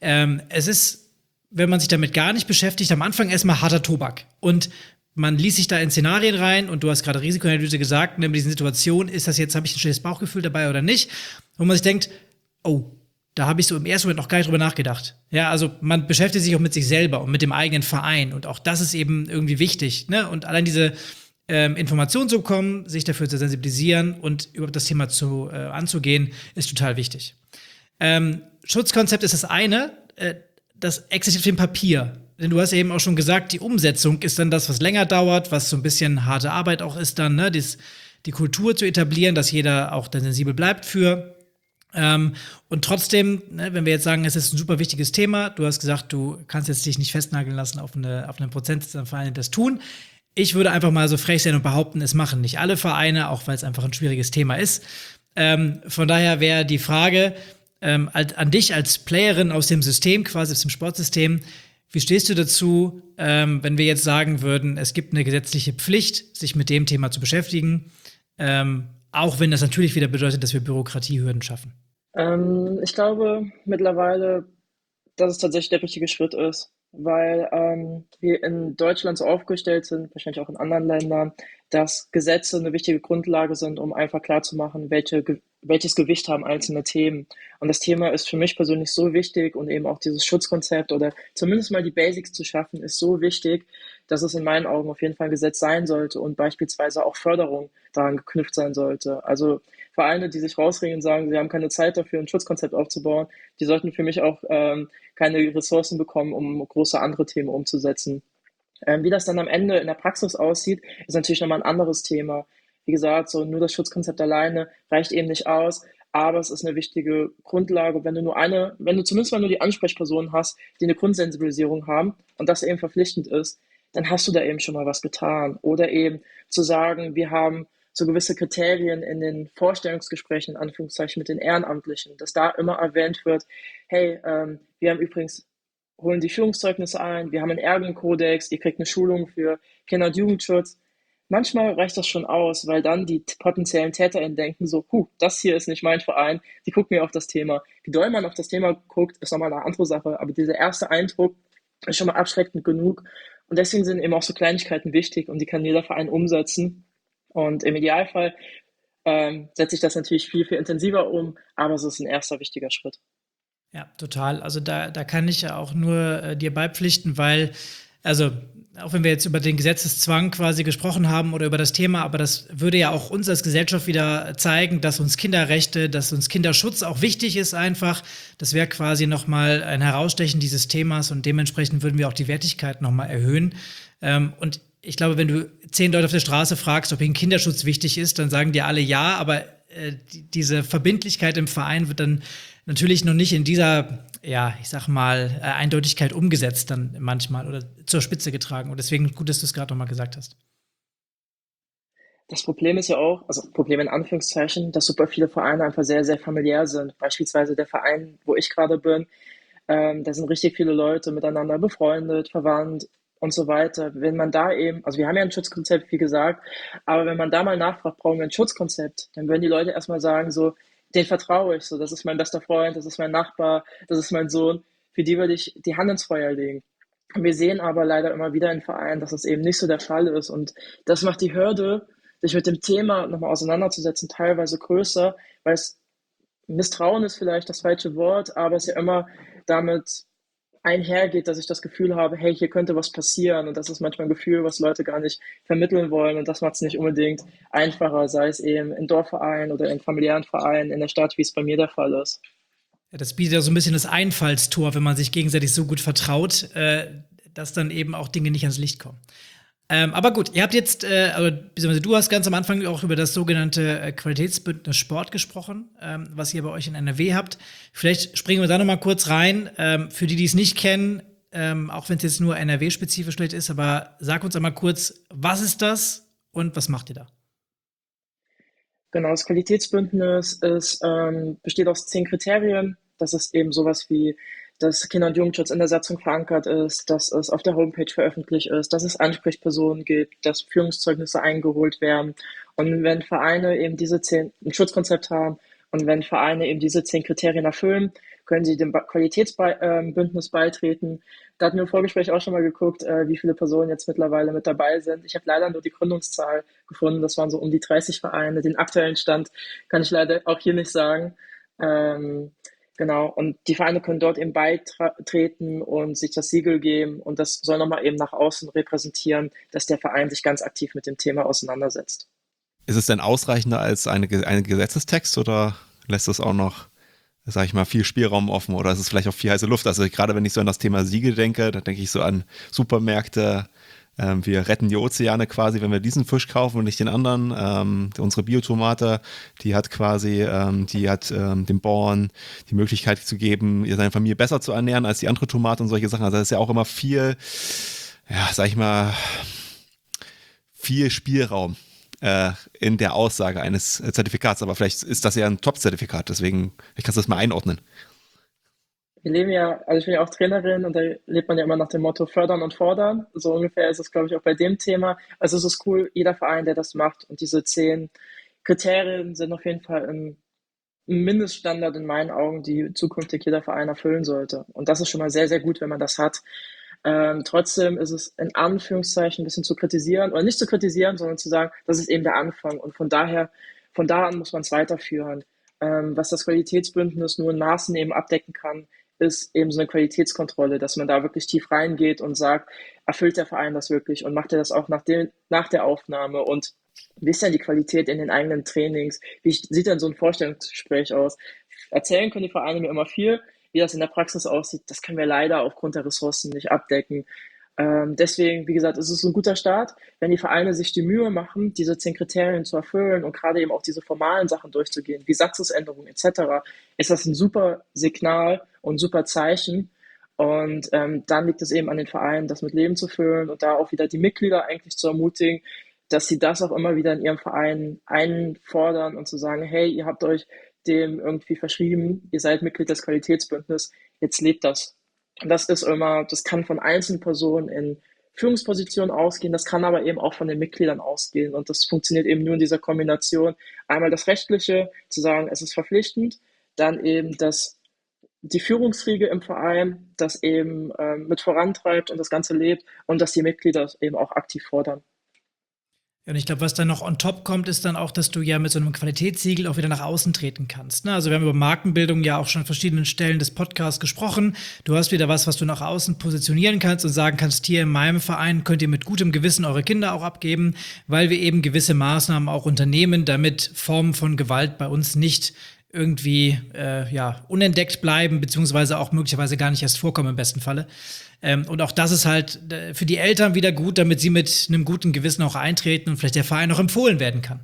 Es ist, wenn man sich damit gar nicht beschäftigt, am Anfang erstmal harter Tobak. Und man liest sich da in Szenarien rein, und du hast gerade Risikoanalyse gesagt, in dieser Situation, ist das jetzt, habe ich ein schlechtes Bauchgefühl dabei oder nicht? Wo man sich denkt, oh, da habe ich so im ersten Moment noch gar nicht drüber nachgedacht. Ja, also man beschäftigt sich auch mit sich selber und mit dem eigenen Verein, und auch das ist eben irgendwie wichtig, ne? Und allein diese Informationen zu bekommen, sich dafür zu sensibilisieren und überhaupt das Thema anzugehen, ist total wichtig. Schutzkonzept ist das eine, das existiert auf dem Papier. Denn du hast ja eben auch schon gesagt, die Umsetzung ist dann das, was länger dauert, was so ein bisschen harte Arbeit auch ist dann, ne? Die Kultur zu etablieren, dass jeder auch dann sensibel bleibt für. Und trotzdem, ne, wenn wir jetzt sagen, es ist ein super wichtiges Thema, du hast gesagt, du kannst jetzt dich nicht festnageln lassen auf einen Prozentsatz an Vereinen, die das tun. Ich würde einfach mal so frech sein und behaupten, es machen nicht alle Vereine, auch weil es einfach ein schwieriges Thema ist. Von daher wäre die Frage an dich als Playerin aus dem System, quasi aus dem Sportsystem, wie stehst du dazu, wenn wir jetzt sagen würden, es gibt eine gesetzliche Pflicht, sich mit dem Thema zu beschäftigen, auch wenn das natürlich wieder bedeutet, dass wir Bürokratiehürden schaffen? Ich glaube mittlerweile, dass es tatsächlich der richtige Schritt ist, weil wir in Deutschland so aufgestellt sind, wahrscheinlich auch in anderen Ländern, dass Gesetze eine wichtige Grundlage sind, um einfach klarzumachen, welche welches Gewicht haben einzelne Themen. Und das Thema ist für mich persönlich so wichtig und eben auch dieses Schutzkonzept oder zumindest mal die Basics zu schaffen, ist so wichtig, dass es in meinen Augen auf jeden Fall ein Gesetz sein sollte und beispielsweise auch Förderung daran geknüpft sein sollte. Also Vereine, die sich rausregen und sagen, sie haben keine Zeit dafür, ein Schutzkonzept aufzubauen, die sollten für mich auch keine Ressourcen bekommen, um große andere Themen umzusetzen. Wie das dann am Ende in der Praxis aussieht, ist natürlich nochmal ein anderes Thema. Wie gesagt, so nur das Schutzkonzept alleine reicht eben nicht aus, aber es ist eine wichtige Grundlage. Wenn du zumindest mal nur die Ansprechpersonen hast, die eine Grundsensibilisierung haben und das eben verpflichtend ist, dann hast du da eben schon mal was getan. Oder eben zu sagen, wir haben so gewisse Kriterien in den Vorstellungsgesprächen, in Anführungszeichen, mit den Ehrenamtlichen, dass da immer erwähnt wird, hey, wir haben übrigens holen die Führungszeugnisse ein, wir haben einen Ärgerkodex, ihr kriegt eine Schulung für Kinder- und Jugendschutz. Manchmal reicht das schon aus, weil dann die potenziellen TäterInnen denken so, das hier ist nicht mein Verein, die gucken mir auf das Thema. Wie doll man auf das Thema guckt, ist nochmal eine andere Sache, aber dieser erste Eindruck ist schon mal abschreckend genug. Und deswegen sind eben auch so Kleinigkeiten wichtig und die kann jeder Verein umsetzen. Und im Idealfall setze ich das natürlich viel, viel intensiver um, aber es ist ein erster wichtiger Schritt. Ja, total. Also da kann ich ja auch nur dir beipflichten, weil, also auch wenn wir jetzt über den Gesetzeszwang quasi gesprochen haben oder über das Thema, aber das würde ja auch uns als Gesellschaft wieder zeigen, dass uns Kinderrechte, dass uns Kinderschutz auch wichtig ist einfach. Das wäre quasi nochmal ein Herausstechen dieses Themas und dementsprechend würden wir auch die Wertigkeit nochmal erhöhen. Und ich glaube, wenn du 10 Leute auf der Straße fragst, ob ihnen Kinderschutz wichtig ist, dann sagen dir alle ja, aber diese Verbindlichkeit im Verein wird dann natürlich noch nicht in dieser, ja, ich sag mal, Eindeutigkeit umgesetzt dann manchmal oder zur Spitze getragen. Und deswegen gut, dass du es gerade noch mal gesagt hast. Das Problem ist ja auch, also Problem in Anführungszeichen, dass super viele Vereine einfach sehr, sehr familiär sind. Beispielsweise der Verein, wo ich gerade bin, da sind richtig viele Leute miteinander befreundet, verwandt und so weiter. Wenn man da eben, also wir haben ja ein Schutzkonzept, wie gesagt, aber wenn man da mal nachfragt, brauchen wir ein Schutzkonzept, dann würden die Leute erstmal sagen so, den vertraue ich so, das ist mein bester Freund, das ist mein Nachbar, das ist mein Sohn, für die würde ich die Hand ins Feuer legen. Wir sehen aber leider immer wieder in Vereinen, dass das eben nicht so der Fall ist und das macht die Hürde, sich mit dem Thema nochmal auseinanderzusetzen, teilweise größer, weil es Misstrauen ist vielleicht das falsche Wort, aber es ja immer damit einhergeht, dass ich das Gefühl habe, hey, hier könnte was passieren und das ist manchmal ein Gefühl, was Leute gar nicht vermitteln wollen und das macht es nicht unbedingt einfacher, sei es eben in Dorfvereinen oder in familiären Vereinen in der Stadt, wie es bei mir der Fall ist. Ja, das bietet ja so ein bisschen das Einfallstor, wenn man sich gegenseitig so gut vertraut, dass dann eben auch Dinge nicht ans Licht kommen. Aber gut, ihr habt jetzt, beziehungsweise du hast ganz am Anfang auch über das sogenannte Qualitätsbündnis Sport gesprochen, was ihr bei euch in NRW habt. Vielleicht springen wir da noch mal kurz rein. Für die, die es nicht kennen, auch wenn es jetzt nur NRW-spezifisch vielleicht ist, aber sag uns einmal kurz, was ist das und was macht ihr da? Genau, das Qualitätsbündnis besteht aus 10 Kriterien. Das ist eben sowas wie, dass Kinder- und Jugendschutz in der Satzung verankert ist, dass es auf der Homepage veröffentlicht ist, dass es Ansprechpersonen gibt, dass Führungszeugnisse eingeholt werden. Und wenn Vereine eben ein Schutzkonzept haben und wenn Vereine eben diese 10 Kriterien erfüllen, können sie dem Qualitätsbündnis beitreten. Da hatten wir im Vorgespräch auch schon mal geguckt, wie viele Personen jetzt mittlerweile mit dabei sind. Ich habe leider nur die Gründungszahl gefunden. Das waren so um die 30 Vereine. Den aktuellen Stand kann ich leider auch hier nicht sagen. Genau, und die Vereine können dort eben beitreten und sich das Siegel geben und das soll nochmal eben nach außen repräsentieren, dass der Verein sich ganz aktiv mit dem Thema auseinandersetzt. Ist es denn ausreichender als ein Gesetzestext oder lässt es auch noch, sag ich mal, viel Spielraum offen oder ist es vielleicht auch viel heiße Luft? Also gerade wenn ich so an das Thema Siegel denke, da denke ich so an Supermärkte, wir retten die Ozeane quasi, wenn wir diesen Fisch kaufen und nicht den anderen. Unsere Biotomate, die hat quasi, dem Bauern die Möglichkeit zu geben, seine Familie besser zu ernähren als die andere Tomate und solche Sachen. Also das ist ja auch immer viel, ja, sag ich mal, viel Spielraum in der Aussage eines Zertifikats. Aber vielleicht ist das ja ein Top-Zertifikat, deswegen kannst du das mal einordnen. Wir leben ja, also ich bin ja auch Trainerin und da lebt man ja immer nach dem Motto fördern und fordern. So ungefähr ist es, glaube ich, auch bei dem Thema. Also es ist cool, jeder Verein, der das macht und diese 10 Kriterien sind auf jeden Fall ein Mindeststandard in meinen Augen, die zukünftig jeder Verein erfüllen sollte. Und das ist schon mal sehr, sehr gut, wenn man das hat. Trotzdem ist es in Anführungszeichen ein bisschen zu kritisieren, oder nicht zu kritisieren, sondern zu sagen, das ist eben der Anfang. Und von da an muss man es weiterführen. Was das Qualitätsbündnis nur in Maßen eben abdecken kann, ist eben so eine Qualitätskontrolle, dass man da wirklich tief reingeht und sagt, erfüllt der Verein das wirklich und macht er das auch nach der Aufnahme und wie ist denn die Qualität in den eigenen Trainings? Wie sieht denn so ein Vorstellungsgespräch aus? Erzählen können die Vereine mir immer viel. Wie das in der Praxis aussieht, das können wir leider aufgrund der Ressourcen nicht abdecken. Deswegen, wie gesagt, ist es ein guter Start, wenn die Vereine sich die Mühe machen, diese 10 Kriterien zu erfüllen und gerade eben auch diese formalen Sachen durchzugehen, wie Satzungsänderungen etc., ist das ein super Signal und ein super Zeichen. Und dann liegt es eben an den Vereinen, das mit Leben zu füllen und da auch wieder die Mitglieder eigentlich zu ermutigen, dass sie das auch immer wieder in ihrem Verein einfordern und zu sagen, hey, ihr habt euch dem irgendwie verschrieben, ihr seid Mitglied des Qualitätsbündnisses, jetzt lebt das. Und das ist immer, das kann von einzelnen Personen in Führungspositionen ausgehen, das kann aber eben auch von den Mitgliedern ausgehen. Und das funktioniert eben nur in dieser Kombination. Einmal das Rechtliche, zu sagen, es ist verpflichtend, dann eben die Führungsriege im Verein, das eben mit vorantreibt und das Ganze lebt und dass die Mitglieder es eben auch aktiv fordern. Und ich glaube, was dann noch on top kommt, ist dann auch, dass du ja mit so einem Qualitätssiegel auch wieder nach außen treten kannst. Ne? Also wir haben über Markenbildung ja auch schon an verschiedenen Stellen des Podcasts gesprochen. Du hast wieder was du nach außen positionieren kannst und sagen kannst, hier in meinem Verein könnt ihr mit gutem Gewissen eure Kinder auch abgeben, weil wir eben gewisse Maßnahmen auch unternehmen, damit Formen von Gewalt bei uns nicht irgendwie unentdeckt bleiben, beziehungsweise auch möglicherweise gar nicht erst vorkommen im besten Falle. Und auch das ist halt für die Eltern wieder gut, damit sie mit einem guten Gewissen auch eintreten und vielleicht der Verein auch empfohlen werden kann.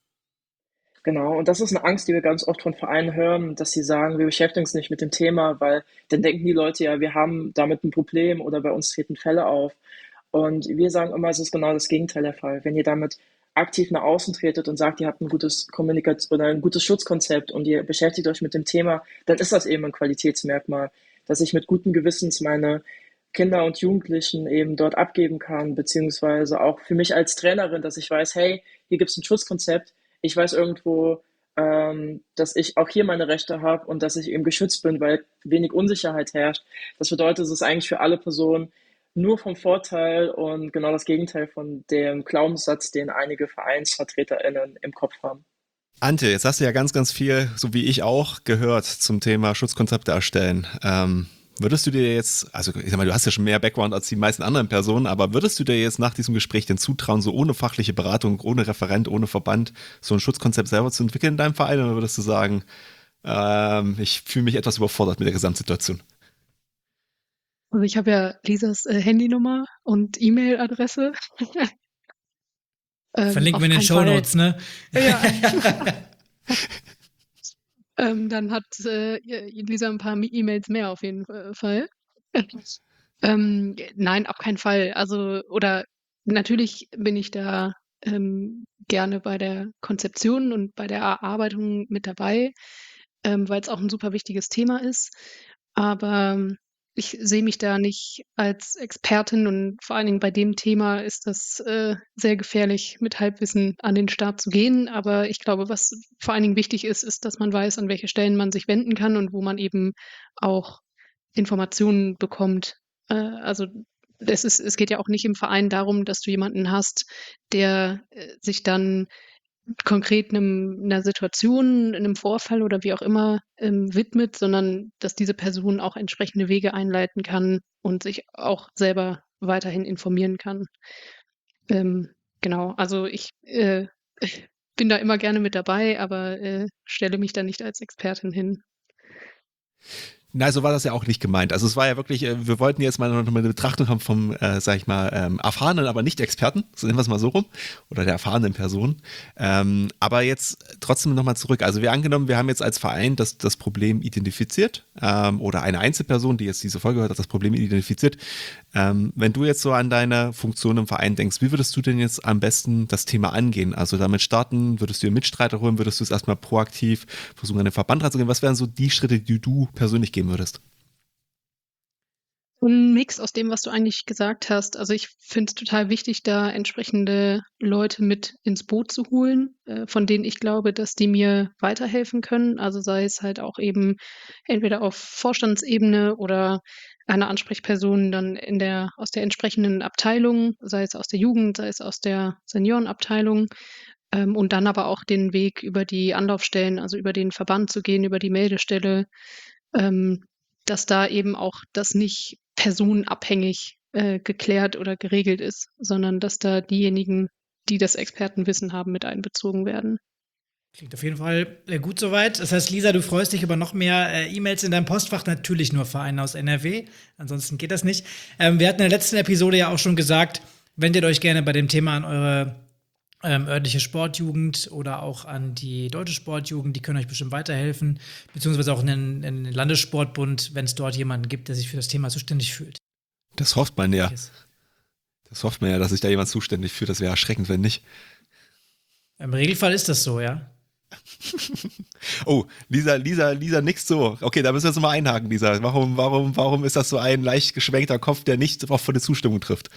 Genau, und das ist eine Angst, die wir ganz oft von Vereinen hören, dass sie sagen, wir beschäftigen uns nicht mit dem Thema, weil dann denken die Leute ja, wir haben damit ein Problem oder bei uns treten Fälle auf. Und wir sagen immer, es ist genau das Gegenteil der Fall. Wenn ihr damit aktiv nach außen tretet und sagt, ihr habt ein gutes Kommunikation oder ein gutes Schutzkonzept und ihr beschäftigt euch mit dem Thema, dann ist das eben ein Qualitätsmerkmal, dass ich mit gutem Gewissens meine Kinder und Jugendlichen eben dort abgeben kann, beziehungsweise auch für mich als Trainerin, dass ich weiß, hey, hier gibt es ein Schutzkonzept, ich weiß irgendwo, dass ich auch hier meine Rechte habe und dass ich eben geschützt bin, weil wenig Unsicherheit herrscht. Das bedeutet, es ist eigentlich für alle Personen nur vom Vorteil und genau das Gegenteil von dem Glaubenssatz, den einige VereinsvertreterInnen im Kopf haben. Antje, jetzt hast du ja ganz, ganz viel, so wie ich auch, gehört zum Thema Schutzkonzepte erstellen. Würdest du dir jetzt, also ich sag mal, du hast ja schon mehr Background als die meisten anderen Personen, aber würdest du dir jetzt nach diesem Gespräch denn zutrauen, so ohne fachliche Beratung, ohne Referent, ohne Verband, so ein Schutzkonzept selber zu entwickeln in deinem Verein? Oder würdest du sagen, ich fühle mich etwas überfordert mit der Gesamtsituation? Also ich habe ja Lisas Handynummer und E-Mail-Adresse. Verlinken auf wir in den keinen Shownotes, ne? Ja. Dann hat Lisa ein paar E-Mails mehr auf jeden Fall. Nein, auf keinen Fall. Also, oder natürlich bin ich da gerne bei der Konzeption und bei der Erarbeitung mit dabei, weil es auch ein super wichtiges Thema ist. Aber ich sehe mich da nicht als Expertin und vor allen Dingen bei dem Thema ist das sehr gefährlich, mit Halbwissen an den Start zu gehen. Aber ich glaube, was vor allen Dingen wichtig ist, ist, dass man weiß, an welche Stellen man sich wenden kann und wo man eben auch Informationen bekommt. Also es geht ja auch nicht im Verein darum, dass du jemanden hast, der sich dann konkret einer Situation, einem Vorfall oder wie auch immer widmet, sondern dass diese Person auch entsprechende Wege einleiten kann und sich auch selber weiterhin informieren kann. Genau, also ich bin da immer gerne mit dabei, aber stelle mich da nicht als Expertin hin. Nein, so war das ja auch nicht gemeint. Also es war ja wirklich, wir wollten jetzt mal noch eine Betrachtung haben vom, sag ich mal, erfahrenen, aber nicht Experten, so nennen wir es mal so rum, oder der erfahrenen Person. Aber jetzt trotzdem nochmal zurück. Also wir angenommen, wir haben jetzt als Verein das Problem identifiziert oder eine Einzelperson, die jetzt diese Folge hört, hat das Problem identifiziert. Wenn du jetzt so an deine Funktion im Verein denkst, wie würdest du denn jetzt am besten das Thema angehen? Also damit starten, würdest du dir Mitstreiter holen, würdest du es erstmal proaktiv versuchen, an den Verband ranzugehen? Was wären so die Schritte, die du persönlich gehen würdest? Ein Mix aus dem, was du eigentlich gesagt hast. Also ich finde es total wichtig, da entsprechende Leute mit ins Boot zu holen, von denen ich glaube, dass die mir weiterhelfen können. Also sei es halt auch eben entweder auf Vorstandsebene oder eine Ansprechperson dann aus der entsprechenden Abteilung, sei es aus der Jugend, sei es aus der Seniorenabteilung. Und dann aber auch den Weg über die Anlaufstellen, also über den Verband zu gehen, über die Meldestelle, dass da eben auch das nicht personenabhängig geklärt oder geregelt ist, sondern dass da diejenigen, die das Expertenwissen haben, mit einbezogen werden. Klingt auf jeden Fall gut soweit. Das heißt, Lisa, du freust dich über noch mehr E-Mails in deinem Postfach. Natürlich nur Vereine aus NRW. Ansonsten geht das nicht. Wir hatten in der letzten Episode ja auch schon gesagt, wendet euch gerne bei dem Thema an eure örtliche Sportjugend oder auch an die deutsche Sportjugend. Die können euch bestimmt weiterhelfen. Beziehungsweise auch in den Landessportbund, wenn es dort jemanden gibt, der sich für das Thema zuständig fühlt. Das hofft man ja. Das hofft man ja, dass sich da jemand zuständig fühlt. Das wäre erschreckend, wenn nicht. Im Regelfall ist das so, ja. Oh, Lisa nix so. Okay, da müssen wir jetzt mal einhaken, Lisa. Warum ist das so ein leicht geschwenkter Kopf, der nicht auf eine Zustimmung trifft?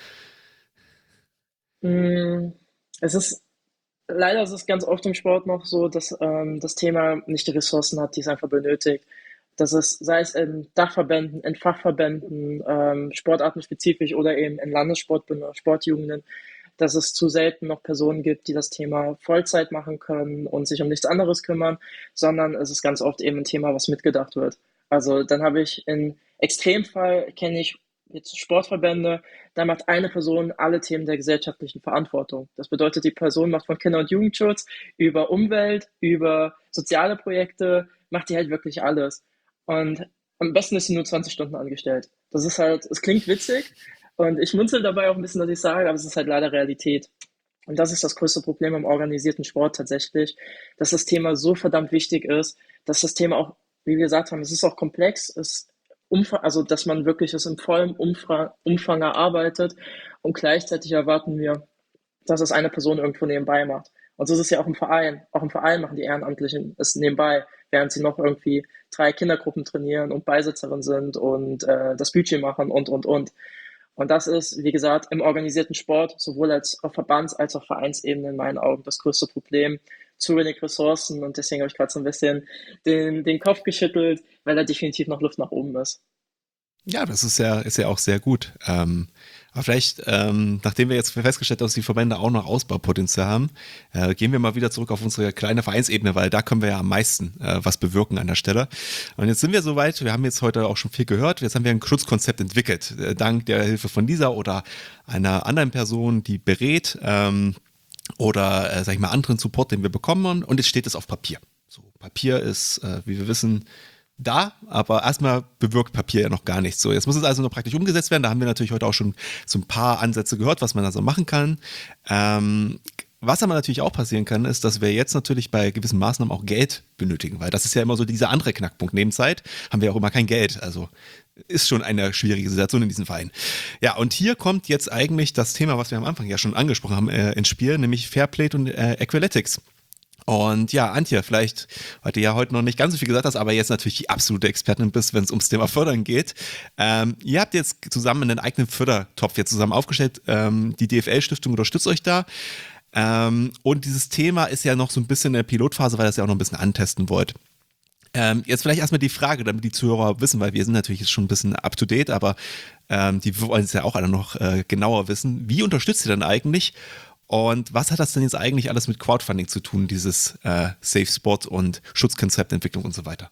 Es ist leider ist es ganz oft im Sport noch so, dass das Thema nicht die Ressourcen hat, die es einfach benötigt. Dass es, sei es in Dachverbänden, in Fachverbänden, sportartenspezifisch oder eben in Landessportbünden oder Sportjugenden, dass es zu selten noch Personen gibt, die das Thema Vollzeit machen können und sich um nichts anderes kümmern, sondern es ist ganz oft eben ein Thema, was mitgedacht wird. Also dann habe ich in Extremfall, kenne ich jetzt Sportverbände, da macht eine Person alle Themen der gesellschaftlichen Verantwortung. Das bedeutet, die Person macht von Kinder- und Jugendschutz über Umwelt, über soziale Projekte, macht die halt wirklich alles. Und am besten ist sie nur 20 Stunden angestellt. Das ist halt, es klingt witzig, und ich munzel dabei auch ein bisschen, dass ich sage, aber es ist halt leider Realität. Und das ist das größte Problem im organisierten Sport tatsächlich, dass das Thema so verdammt wichtig ist, dass das Thema auch, wie wir gesagt haben, es ist auch komplex, also dass man wirklich es im vollen Umfang erarbeitet, und gleichzeitig erwarten wir, dass es eine Person irgendwo nebenbei macht. Und so ist es ja auch im Verein. Auch im Verein machen die Ehrenamtlichen es nebenbei, während sie noch irgendwie 3 Kindergruppen trainieren und Beisitzerin sind und das Budget machen und. Und das ist, wie gesagt, im organisierten Sport, sowohl als auf Verbands- als auch Vereinsebene in meinen Augen das größte Problem. Zu wenig Ressourcen, und deswegen habe ich gerade so ein bisschen den Kopf geschüttelt, weil da definitiv noch Luft nach oben ist. Ja, das ist ja auch sehr gut. Aber vielleicht, nachdem wir jetzt festgestellt haben, dass die Verbände auch noch Ausbaupotenzial haben, gehen wir mal wieder zurück auf unsere kleine Vereinsebene, weil da können wir ja am meisten was bewirken an der Stelle. Und jetzt sind wir soweit, wir haben jetzt heute auch schon viel gehört, jetzt haben wir ein Schutzkonzept entwickelt, dank der Hilfe von Lisa oder einer anderen Person, die berät, oder, sag ich mal, anderen Support, den wir bekommen, und jetzt steht es auf Papier. So, Papier ist, wie wir wissen, da, aber erstmal bewirkt Papier ja noch gar nichts. So, jetzt muss es also noch praktisch umgesetzt werden. Da haben wir natürlich heute auch schon so ein paar Ansätze gehört, was man da so machen kann. Was aber natürlich auch passieren kann, ist, dass wir jetzt natürlich bei gewissen Maßnahmen auch Geld benötigen, weil das ist ja immer so dieser andere Knackpunkt. Neben Zeit haben wir auch immer kein Geld. Also ist schon eine schwierige Situation in diesem Verein. Ja, und hier kommt jetzt eigentlich das Thema, was wir am Anfang ja schon angesprochen haben, ins Spiel, nämlich Fairplay und Equaletics. Und ja, Antje, vielleicht, weil du ja heute noch nicht ganz so viel gesagt hast, aber jetzt natürlich die absolute Expertin bist, wenn es ums Thema Fördern geht. Ihr habt jetzt zusammen einen eigenen Fördertopf jetzt zusammen aufgestellt. Die DFL-Stiftung unterstützt euch da. Und dieses Thema ist ja noch so ein bisschen in der Pilotphase, weil ihr das ja auch noch ein bisschen antesten wollt. Jetzt vielleicht erstmal die Frage, damit die Zuhörer wissen, weil wir sind natürlich jetzt schon ein bisschen up to date, aber die wollen es ja auch alle noch genauer wissen. Wie unterstützt ihr denn eigentlich? Und was hat das denn jetzt eigentlich alles mit Crowdfunding zu tun, dieses Safe Sport und Schutzkonzeptentwicklung und so weiter?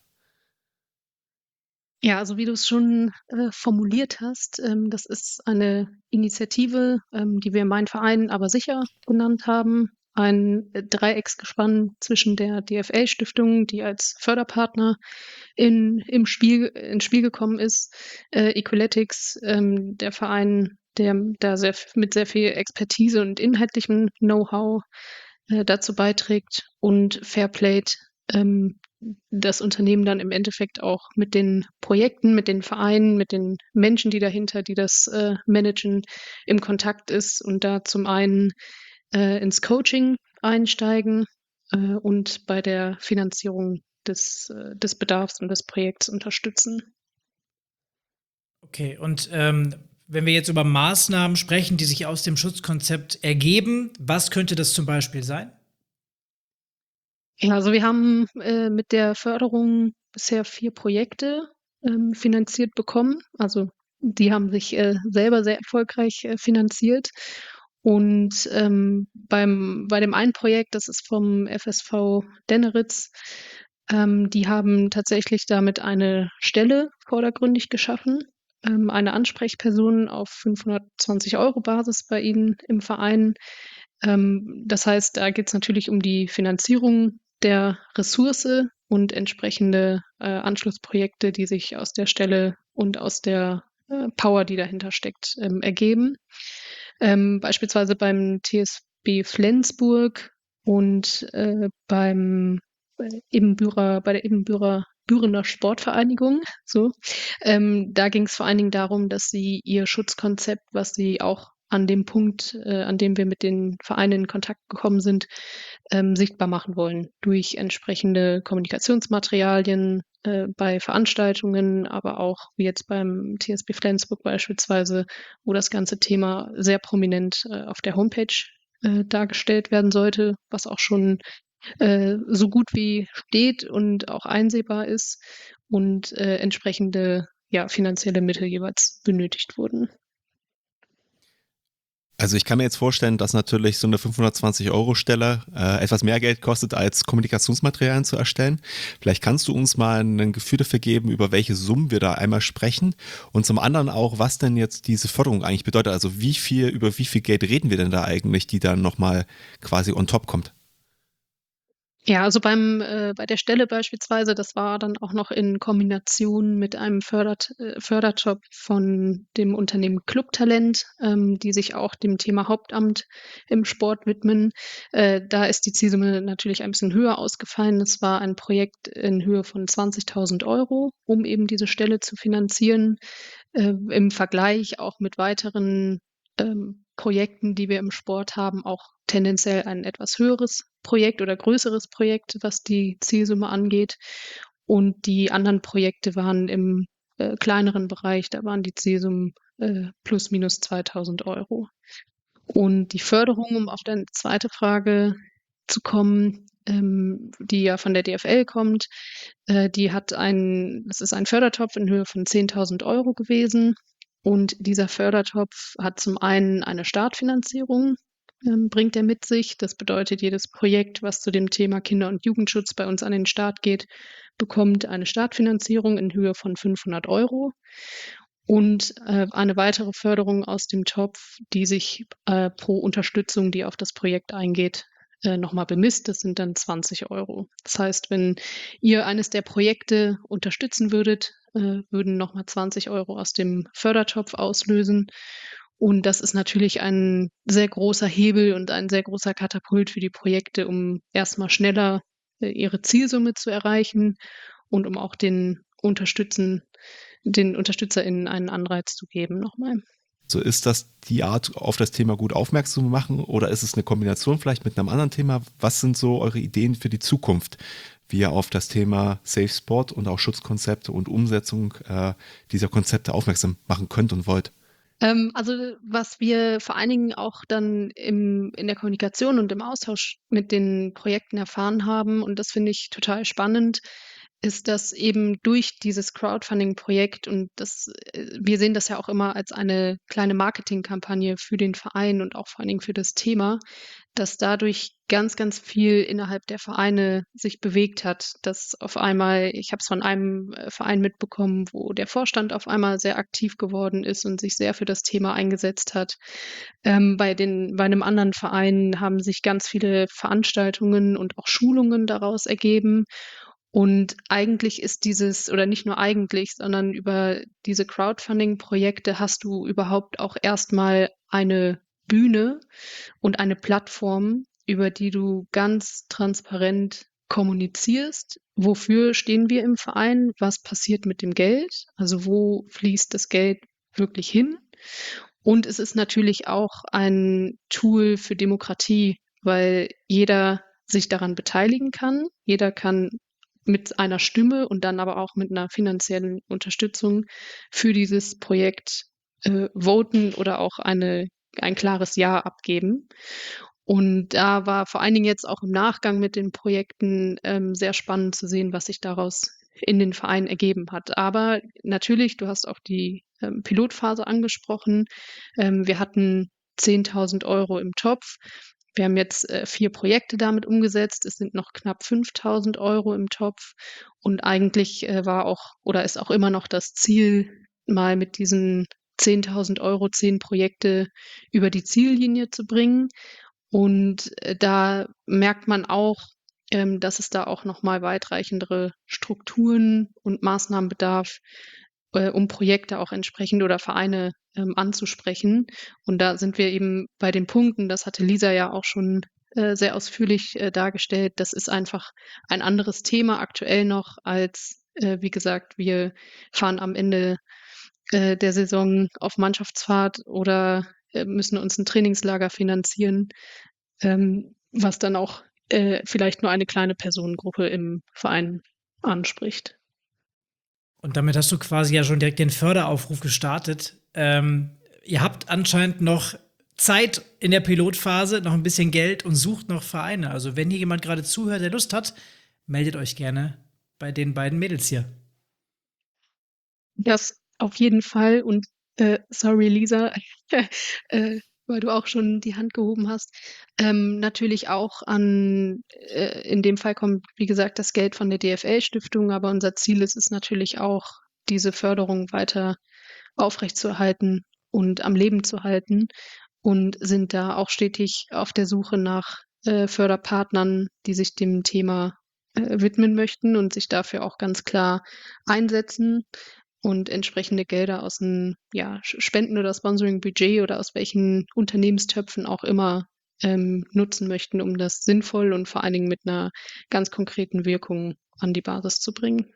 Ja, also wie du es schon formuliert hast, das ist eine Initiative, die wir Mein Verein aber sicher genannt haben. Ein Dreiecksgespann zwischen der DFL-Stiftung, die als Förderpartner ins Spiel gekommen ist, Equaletics, der Verein, der da mit sehr viel Expertise und inhaltlichem Know-how dazu beiträgt, und Fairplay, das Unternehmen dann im Endeffekt auch mit den Projekten, mit den Vereinen, mit den Menschen, die dahinter, die das managen, im Kontakt ist und da zum einen ins Coaching einsteigen und bei der Finanzierung des Bedarfs und des Projekts unterstützen. Okay, und wenn wir jetzt über Maßnahmen sprechen, die sich aus dem Schutzkonzept ergeben, was könnte das zum Beispiel sein? Ja, also wir haben mit der Förderung bisher 4 Projekte finanziert bekommen. Also die haben sich selber sehr erfolgreich finanziert. Und bei dem einen Projekt, das ist vom FSV Denneritz, die haben tatsächlich damit eine Stelle vordergründig geschaffen, eine Ansprechperson auf 520 € Basis bei ihnen im Verein. Das heißt, da geht es natürlich um die Finanzierung der Ressource und entsprechende Anschlussprojekte, die sich aus der Stelle und aus der Power, die dahinter steckt, ergeben. Beispielsweise beim TSB Flensburg und bei der Bürener Sportvereinigung. So. Da ging es vor allen Dingen darum, dass sie ihr Schutzkonzept, was sie auch an dem Punkt, an dem wir mit den Vereinen in Kontakt gekommen sind, sichtbar machen wollen durch entsprechende Kommunikationsmaterialien bei Veranstaltungen, aber auch wie jetzt beim TSB Flensburg beispielsweise, wo das ganze Thema sehr prominent auf der Homepage dargestellt werden sollte, was auch schon so gut wie steht und auch einsehbar ist und entsprechende finanzielle Mittel jeweils benötigt wurden. Also ich kann mir jetzt vorstellen, dass natürlich so eine 520-€ Stelle etwas mehr Geld kostet, als Kommunikationsmaterialien zu erstellen. Vielleicht kannst du uns mal ein Gefühl dafür geben, über welche Summen wir da einmal sprechen und zum anderen auch, was denn jetzt diese Förderung eigentlich bedeutet. Also über wie viel Geld reden wir denn da eigentlich, die dann nochmal quasi on top kommt? Ja, also bei der Stelle beispielsweise, das war dann auch noch in Kombination mit einem Förderjob von dem Unternehmen Clubtalent, die sich auch dem Thema Hauptamt im Sport widmen. Da ist die Zielsumme natürlich ein bisschen höher ausgefallen. Es war ein Projekt in Höhe von 20.000 €, um eben diese Stelle zu finanzieren. Im Vergleich auch mit weiteren Projekten, die wir im Sport haben, auch tendenziell ein etwas höheres Projekt oder größeres Projekt, was die Zielsumme angeht. Und die anderen Projekte waren im kleineren Bereich, da waren die Zielsummen plus minus 2.000 €. Und die Förderung, um auf deine zweite Frage zu kommen, die ja von der DFL kommt, das ist ein Fördertopf in Höhe von 10.000 € gewesen. Und dieser Fördertopf hat zum einen eine Startfinanzierung, bringt er mit sich. Das bedeutet, jedes Projekt, was zu dem Thema Kinder- und Jugendschutz bei uns an den Start geht, bekommt eine Startfinanzierung in Höhe von 500 € und eine weitere Förderung aus dem Topf, die sich pro Unterstützung, die auf das Projekt eingeht, nochmal bemisst. Das sind dann 20 €. Das heißt, wenn ihr eines der Projekte unterstützen würdet, würden nochmal 20 € aus dem Fördertopf auslösen. Und das ist natürlich ein sehr großer Hebel und ein sehr großer Katapult für die Projekte, um erstmal schneller ihre Zielsumme zu erreichen und um auch den UnterstützerInnen einen Anreiz zu geben nochmal. So ist das die Art, auf das Thema gut aufmerksam zu machen oder ist es eine Kombination vielleicht mit einem anderen Thema? Was sind so eure Ideen für die Zukunft, wie ihr auf das Thema Safe Sport und auch Schutzkonzepte und Umsetzung dieser Konzepte aufmerksam machen könnt und wollt? Also was wir vor allen Dingen auch dann in der Kommunikation und im Austausch mit den Projekten erfahren haben, und das finde ich total spannend, ist, dass eben durch dieses Crowdfunding-Projekt wir sehen das ja auch immer als eine kleine Marketingkampagne für den Verein und auch vor allen Dingen für das Thema, dass dadurch ganz, ganz viel innerhalb der Vereine sich bewegt hat. Dass auf einmal, ich habe es von einem Verein mitbekommen, wo der Vorstand auf einmal sehr aktiv geworden ist und sich sehr für das Thema eingesetzt hat. Bei einem anderen Verein haben sich ganz viele Veranstaltungen und auch Schulungen daraus ergeben. Und eigentlich ist oder nicht nur eigentlich, sondern über diese Crowdfunding-Projekte hast du überhaupt auch erstmal eine Bühne und eine Plattform, über die du ganz transparent kommunizierst. Wofür stehen wir im Verein? Was passiert mit dem Geld? Also wo fließt das Geld wirklich hin? Und es ist natürlich auch ein Tool für Demokratie, weil jeder sich daran beteiligen kann. Jeder kann mit einer Stimme und dann aber auch mit einer finanziellen Unterstützung für dieses Projekt voten oder auch ein klares Ja abgeben. Und da war vor allen Dingen jetzt auch im Nachgang mit den Projekten sehr spannend zu sehen, was sich daraus in den Verein ergeben hat. Aber natürlich, du hast auch die Pilotphase angesprochen. Wir hatten 10.000 Euro im Topf. Wir haben jetzt 4 Projekte damit umgesetzt. Es sind noch knapp 5.000 Euro im Topf. Und eigentlich war auch oder ist auch immer noch das Ziel, mal mit diesen 10.000 Euro 10 Projekte über die Ziellinie zu bringen. Und da merkt man auch, dass es da auch noch mal weitreichendere Strukturen und Maßnahmen bedarf, um Projekte auch entsprechend oder Vereine anzusprechen. Und da sind wir eben bei den Punkten, das hatte Lisa ja auch schon sehr ausführlich dargestellt. Das ist einfach ein anderes Thema aktuell noch als, wie gesagt, wir fahren am Ende der Saison auf Mannschaftsfahrt oder müssen uns ein Trainingslager finanzieren, was dann auch vielleicht nur eine kleine Personengruppe im Verein anspricht. Und damit hast du quasi ja schon direkt den Förderaufruf gestartet. Ihr habt anscheinend noch Zeit in der Pilotphase, noch ein bisschen Geld und sucht noch Vereine. Also wenn hier jemand gerade zuhört, der Lust hat, meldet euch gerne bei den beiden Mädels hier. Das auf jeden Fall und sorry Lisa, weil du auch schon die Hand gehoben hast. Natürlich auch in dem Fall kommt, wie gesagt, das Geld von der DFL-Stiftung, aber unser Ziel ist es natürlich auch, diese Förderung weiter aufrechtzuerhalten und am Leben zu halten und sind da auch stetig auf der Suche nach Förderpartnern, die sich dem Thema widmen möchten und sich dafür auch ganz klar einsetzen und entsprechende Gelder aus dem Spenden- oder Sponsoring-Budget oder aus welchen Unternehmenstöpfen auch immer nutzen möchten, um das sinnvoll und vor allen Dingen mit einer ganz konkreten Wirkung an die Basis zu bringen.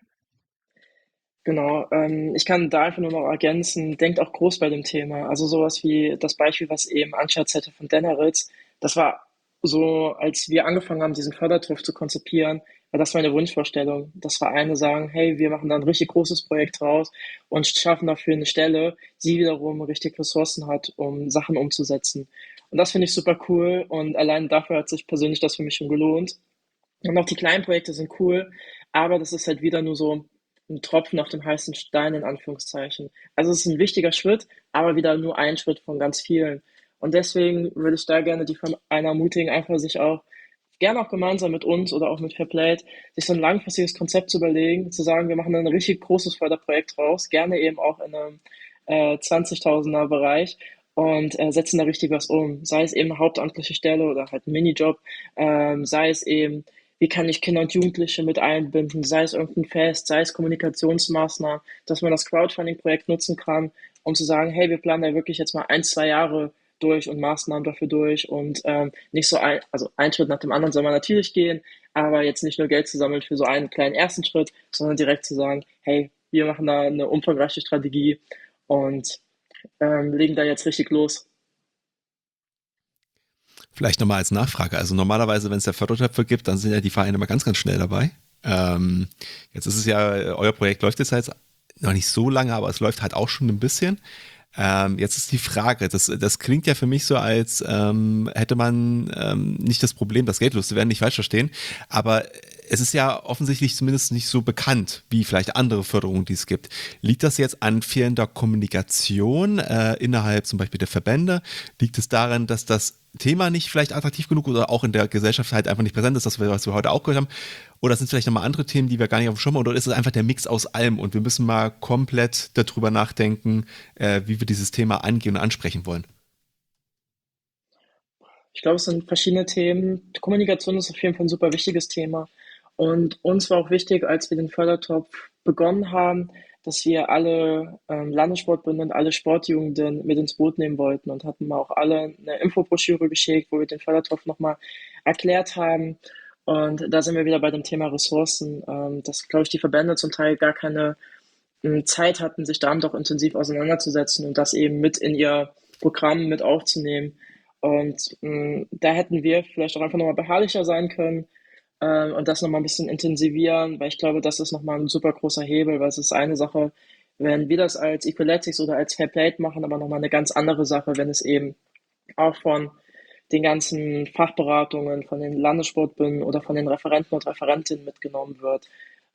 Genau, ich kann da einfach nur noch ergänzen, denkt auch groß bei dem Thema. Also sowas wie das Beispiel, was eben Anscha hatte von Denneritz, das war so, als wir angefangen haben, diesen Fördertopf zu konzipieren, war das meine Wunschvorstellung, dass Vereine sagen, hey, wir machen da ein richtig großes Projekt draus und schaffen dafür eine Stelle, die wiederum richtig Ressourcen hat, um Sachen umzusetzen. Und das finde ich super cool und allein dafür hat sich persönlich das für mich schon gelohnt. Und auch die kleinen Projekte sind cool, aber das ist halt wieder nur so ein Tropfen auf dem heißen Stein in Anführungszeichen. Also es ist ein wichtiger Schritt, aber wieder nur ein Schritt von ganz vielen. Und deswegen würde ich da gerne die Vereine ermutigen, einfach sich auch gerne auch gemeinsam mit uns oder auch mit Fairplay, sich so ein langfristiges Konzept zu überlegen, zu sagen, wir machen ein richtig großes Förderprojekt raus, gerne eben auch in einem 20.000er Bereich und setzen da richtig was um. Sei es eben eine hauptamtliche Stelle oder halt ein Minijob, sei es eben wie kann ich Kinder und Jugendliche mit einbinden, sei es irgendein Fest, sei es Kommunikationsmaßnahmen, dass man das Crowdfunding-Projekt nutzen kann, um zu sagen, hey, wir planen da wirklich jetzt mal 1, 2 Jahre durch und Maßnahmen dafür durch und nicht so also ein Schritt nach dem anderen soll man natürlich gehen, aber jetzt nicht nur Geld zu sammeln für so einen kleinen ersten Schritt, sondern direkt zu sagen, hey, wir machen da eine umfangreiche Strategie und legen da jetzt richtig los. Vielleicht nochmal als Nachfrage. Also normalerweise, wenn es ja Fördertöpfe gibt, dann sind ja die Vereine immer ganz, ganz schnell dabei. Jetzt ist es ja, euer Projekt läuft jetzt noch nicht so lange, aber es läuft halt auch schon ein bisschen. Jetzt ist die Frage, das klingt ja für mich so, als hätte man nicht das Problem, das Geld loszuwerden, nicht falsch verstehen, aber es ist ja offensichtlich zumindest nicht so bekannt, wie vielleicht andere Förderungen, die es gibt. Liegt das jetzt an fehlender Kommunikation innerhalb zum Beispiel der Verbände? Liegt es daran, dass das Thema nicht vielleicht attraktiv genug oder auch in der Gesellschaft halt einfach nicht präsent ist, was wir heute auch gehört haben? Oder sind es vielleicht nochmal andere Themen, die wir gar nicht auf dem Schirm haben? Oder ist es einfach der Mix aus allem und wir müssen mal komplett darüber nachdenken, wie wir dieses Thema angehen und ansprechen wollen? Ich glaube, es sind verschiedene Themen. Kommunikation ist auf jeden Fall ein super wichtiges Thema. Und uns war auch wichtig, als wir den Fördertopf begonnen haben, dass wir alle Landessportbünde und alle Sportjugenden mit ins Boot nehmen wollten und hatten auch alle eine Infobroschüre geschickt, wo wir den Fördertopf nochmal erklärt haben. Und da sind wir wieder bei dem Thema Ressourcen, dass, glaube ich, die Verbände zum Teil gar keine Zeit hatten, sich damit auch intensiv auseinanderzusetzen und das eben mit in ihr Programm mit aufzunehmen. Und da hätten wir vielleicht auch einfach nochmal beharrlicher sein können und das nochmal ein bisschen intensivieren, weil ich glaube, das ist nochmal ein super großer Hebel, weil es ist eine Sache, wenn wir das als Equaletics oder als Fairplay machen, aber nochmal eine ganz andere Sache, wenn es eben auch von den ganzen Fachberatungen, von den Landessportbünden oder von den Referenten und Referentinnen mitgenommen wird.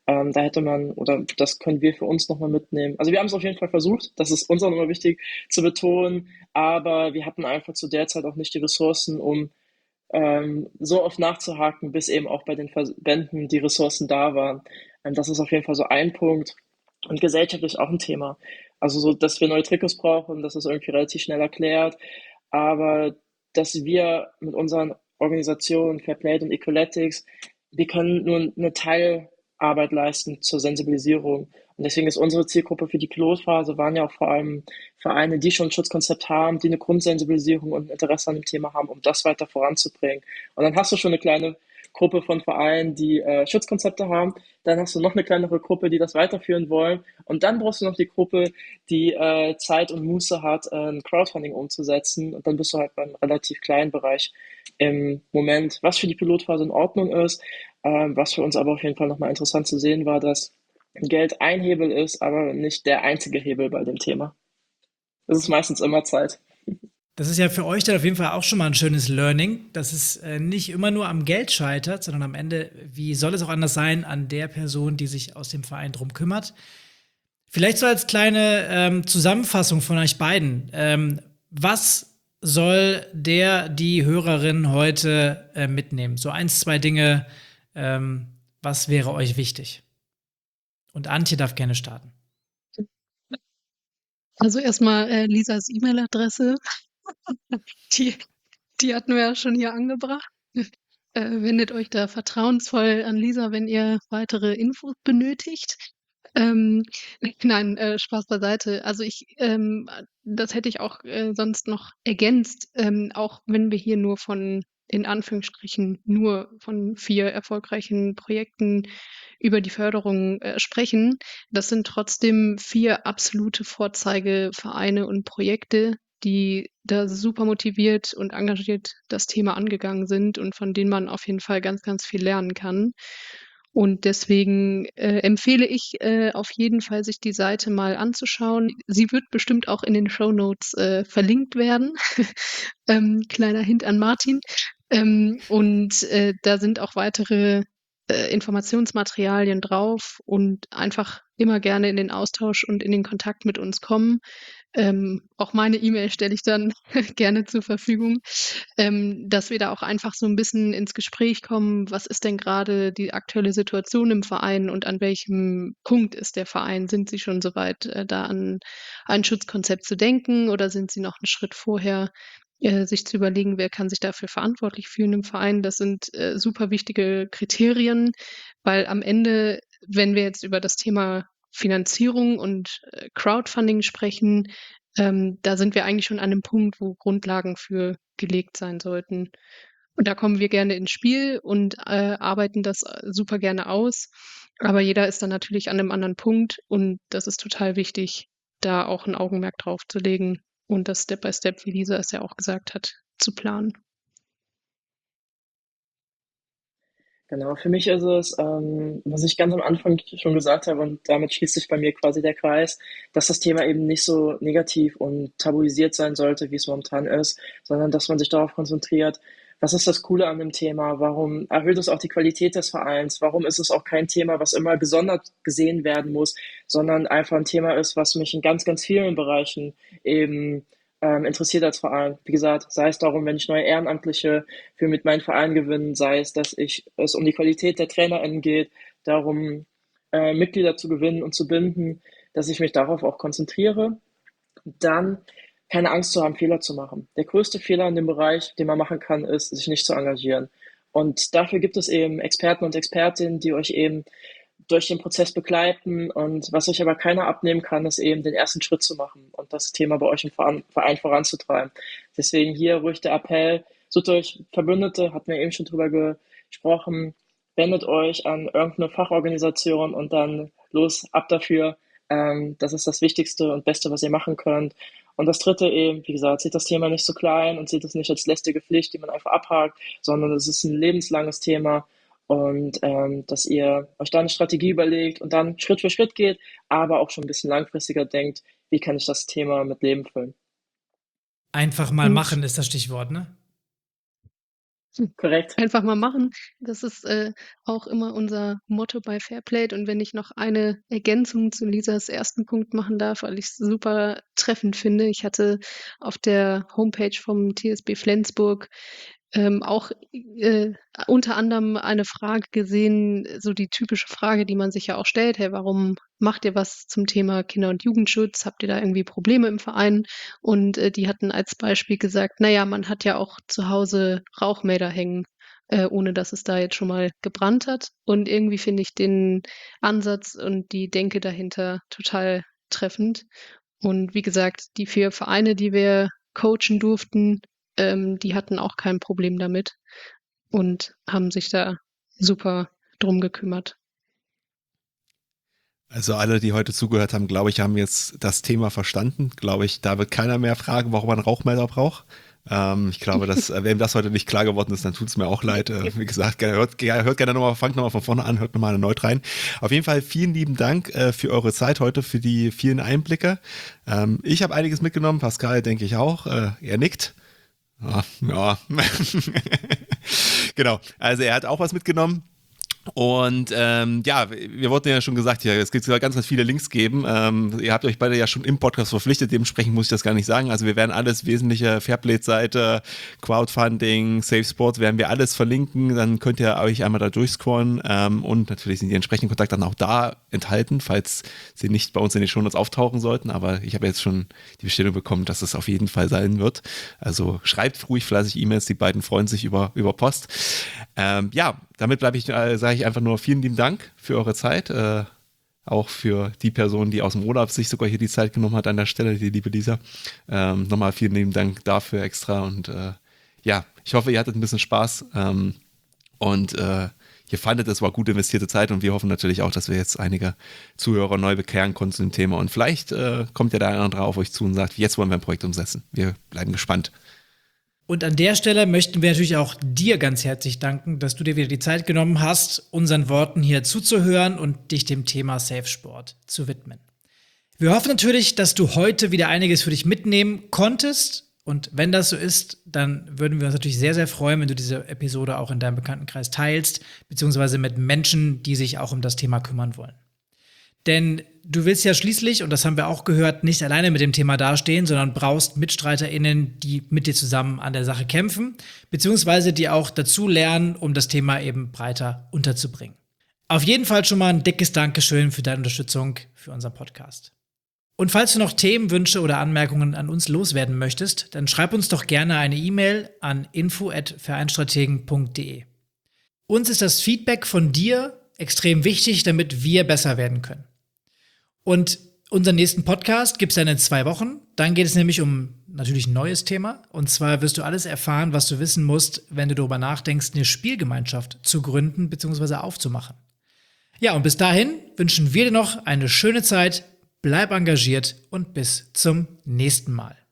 Da hätte man, oder das können wir für uns nochmal mitnehmen. Also wir haben es auf jeden Fall versucht, das ist uns auch nochmal wichtig zu betonen, aber wir hatten einfach zu der Zeit auch nicht die Ressourcen, um so oft nachzuhaken, bis eben auch bei den Verbänden die Ressourcen da waren. Das ist auf jeden Fall so ein Punkt und gesellschaftlich auch ein Thema. Also so, dass wir neue Trikots brauchen, das ist irgendwie relativ schnell erklärt, aber dass wir mit unseren Organisationen Fairplay und Equaletics, wir können nur eine Teilarbeit leisten zur Sensibilisierung. Und deswegen ist unsere Zielgruppe für die Pilotphase waren ja auch vor allem Vereine, die schon ein Schutzkonzept haben, die eine Grundsensibilisierung und ein Interesse an dem Thema haben, um das weiter voranzubringen. Und dann hast du schon eine kleine Gruppe von Vereinen, die Schutzkonzepte haben. Dann hast du noch eine kleinere Gruppe, die das weiterführen wollen. Und dann brauchst du noch die Gruppe, die Zeit und Muße hat, ein Crowdfunding umzusetzen. Und dann bist du halt beim relativ kleinen Bereich im Moment, was für die Pilotphase in Ordnung ist. Was für uns aber auf jeden Fall nochmal interessant zu sehen war, dass Geld ein Hebel ist, aber nicht der einzige Hebel bei dem Thema. Es ist meistens immer Zeit. Das ist ja für euch dann auf jeden Fall auch schon mal ein schönes Learning, dass es nicht immer nur am Geld scheitert, sondern am Ende, wie soll es auch anders sein, an der Person, die sich aus dem Verein drum kümmert. Vielleicht so als kleine Zusammenfassung von euch beiden. Was soll die Hörerin heute mitnehmen? So 1, 2 Dinge, was wäre euch wichtig? Und Antje darf gerne starten. Also erstmal Lisas E-Mail-Adresse. Die, die hatten wir ja schon hier angebracht. Wendet euch da vertrauensvoll an Lisa, wenn ihr weitere Infos benötigt. Nein, Spaß beiseite. Also das hätte ich auch sonst noch ergänzt, auch wenn wir hier nur in Anführungsstrichen, nur von 4 erfolgreichen Projekten über die Förderung sprechen. Das sind trotzdem 4 absolute Vorzeigevereine und Projekte, die da super motiviert und engagiert das Thema angegangen sind und von denen man auf jeden Fall ganz, ganz viel lernen kann. Und deswegen empfehle ich auf jeden Fall, sich die Seite mal anzuschauen. Sie wird bestimmt auch in den Shownotes verlinkt werden. Kleiner Hint an Martin. Da sind auch weitere Informationsmaterialien drauf und einfach immer gerne in den Austausch und in den Kontakt mit uns kommen. Auch meine E-Mail stelle ich dann gerne zur Verfügung, dass wir da auch einfach so ein bisschen ins Gespräch kommen. Was ist denn gerade die aktuelle Situation im Verein und an welchem Punkt ist der Verein? Sind Sie schon soweit, da an ein Schutzkonzept zu denken oder sind Sie noch einen Schritt vorher, sich zu überlegen, wer kann sich dafür verantwortlich fühlen im Verein? Das sind super wichtige Kriterien, weil am Ende, wenn wir jetzt über das Thema Finanzierung und Crowdfunding sprechen, da sind wir eigentlich schon an einem Punkt, wo Grundlagen für gelegt sein sollten. Und da kommen wir gerne ins Spiel und arbeiten das super gerne aus. Aber jeder ist dann natürlich an einem anderen Punkt und das ist total wichtig, da auch ein Augenmerk drauf zu legen und das Step by Step, wie Lisa es ja auch gesagt hat, zu planen. Genau, für mich ist es, was ich ganz am Anfang schon gesagt habe, und damit schließt sich bei mir quasi der Kreis, dass das Thema eben nicht so negativ und tabuisiert sein sollte, wie es momentan ist, sondern dass man sich darauf konzentriert, was ist das Coole an dem Thema, warum erhöht es auch die Qualität des Vereins, warum ist es auch kein Thema, was immer gesondert gesehen werden muss, sondern einfach ein Thema ist, was mich in ganz, ganz vielen Bereichen eben interessiert als Verein. Wie gesagt, sei es darum, wenn ich neue Ehrenamtliche für mit meinem Verein gewinnen, sei es, dass es um die Qualität der TrainerInnen geht, darum, Mitglieder zu gewinnen und zu binden, dass ich mich darauf auch konzentriere. Dann keine Angst zu haben, Fehler zu machen. Der größte Fehler in dem Bereich, den man machen kann, ist, sich nicht zu engagieren. Und dafür gibt es eben Experten und Expertinnen, die euch eben durch den Prozess begleiten. Und was euch aber keiner abnehmen kann, ist eben den ersten Schritt zu machen und das Thema bei euch im Verein voranzutreiben. Deswegen hier ruhig der Appell, sucht euch Verbündete, hatten wir eben schon drüber gesprochen, wendet euch an irgendeine Fachorganisation und dann los, ab dafür. Das ist das Wichtigste und Beste, was ihr machen könnt. Und das Dritte eben, wie gesagt, seht das Thema nicht so klein und seht es nicht als lästige Pflicht, die man einfach abhakt, sondern es ist ein lebenslanges Thema und dass ihr euch da eine Strategie überlegt und dann Schritt für Schritt geht, aber auch schon ein bisschen langfristiger denkt, wie kann ich das Thema mit Leben füllen. Einfach mal Und machen ist das Stichwort, ne? Korrekt. Einfach mal machen. Das ist auch immer unser Motto bei Fairplay. Und wenn ich noch eine Ergänzung zu Lisas ersten Punkt machen darf, weil ich es super treffend finde. Ich hatte auf der Homepage vom TSB Flensburg auch unter anderem eine Frage gesehen, so die typische Frage, die man sich ja auch stellt, hey, warum macht ihr was zum Thema Kinder- und Jugendschutz? Habt ihr da irgendwie Probleme im Verein? Und die hatten als Beispiel gesagt, naja, man hat ja auch zu Hause Rauchmelder hängen, ohne dass es da jetzt schon mal gebrannt hat. Und irgendwie finde ich den Ansatz und die Denke dahinter total treffend. Und wie gesagt, die 4 Vereine, die wir coachen durften, die hatten auch kein Problem damit und haben sich da super drum gekümmert. Also alle, die heute zugehört haben, glaube ich, haben jetzt das Thema verstanden. Glaube ich, da wird keiner mehr fragen, warum man Rauchmelder braucht. Ich glaube, dass wem das heute nicht klar geworden ist, dann tut es mir auch leid. Wie gesagt, hört gerne nochmal, fangt nochmal von vorne an, hört nochmal erneut rein. Auf jeden Fall vielen lieben Dank für eure Zeit heute, für die vielen Einblicke. Ich habe einiges mitgenommen, Pascal denke ich auch. Er nickt. Ja. Genau, also er hat auch was mitgenommen. Und wir wurden ja schon gesagt, es gibt ganz, ganz viele Links geben. Ihr habt euch beide ja schon im Podcast verpflichtet, dementsprechend muss ich das gar nicht sagen. Also wir werden alles wesentliche Fairplay-Seite, Crowdfunding, Safe Sport, werden wir alles verlinken. Dann könnt ihr euch einmal da durchscrollen. Und natürlich sind die entsprechenden Kontakte dann auch da enthalten, falls sie nicht bei uns in den Shownotes auftauchen sollten. Aber ich habe jetzt schon die Bestätigung bekommen, dass es auf jeden Fall sein wird. Also schreibt ruhig fleißig E-Mails, die beiden freuen sich über Post. Damit sage ich einfach nur vielen lieben Dank für eure Zeit. Auch für die Person, die aus dem Urlaub sich sogar hier die Zeit genommen hat an der Stelle, die liebe Lisa. Nochmal vielen lieben Dank dafür extra. Und ich hoffe, ihr hattet ein bisschen Spaß. Ihr fandet, es war gut investierte Zeit. Und wir hoffen natürlich auch, dass wir jetzt einige Zuhörer neu bekehren konnten zu dem Thema. Und vielleicht kommt ja der eine oder andere auf euch zu und sagt, jetzt wollen wir ein Projekt umsetzen. Wir bleiben gespannt. Und an der Stelle möchten wir natürlich auch dir ganz herzlich danken, dass du dir wieder die Zeit genommen hast, unseren Worten hier zuzuhören und dich dem Thema Safe Sport zu widmen. Wir hoffen natürlich, dass du heute wieder einiges für dich mitnehmen konntest. Und wenn das so ist, dann würden wir uns natürlich sehr, sehr freuen, wenn du diese Episode auch in deinem Bekanntenkreis teilst, beziehungsweise mit Menschen, die sich auch um das Thema kümmern wollen. Denn du willst ja schließlich, und das haben wir auch gehört, nicht alleine mit dem Thema dastehen, sondern brauchst MitstreiterInnen, die mit dir zusammen an der Sache kämpfen, beziehungsweise die auch dazu lernen, um das Thema eben breiter unterzubringen. Auf jeden Fall schon mal ein dickes Dankeschön für deine Unterstützung für unseren Podcast. Und falls du noch Themenwünsche oder Anmerkungen an uns loswerden möchtest, dann schreib uns doch gerne eine E-Mail an info@vereinstrategen.de. Uns ist das Feedback von dir extrem wichtig, damit wir besser werden können. Und unseren nächsten Podcast gibt es dann in 2 Wochen. Dann geht es nämlich um natürlich ein neues Thema. Und zwar wirst du alles erfahren, was du wissen musst, wenn du darüber nachdenkst, eine Spielgemeinschaft zu gründen bzw. aufzumachen. Ja, und bis dahin wünschen wir dir noch eine schöne Zeit, bleib engagiert und bis zum nächsten Mal.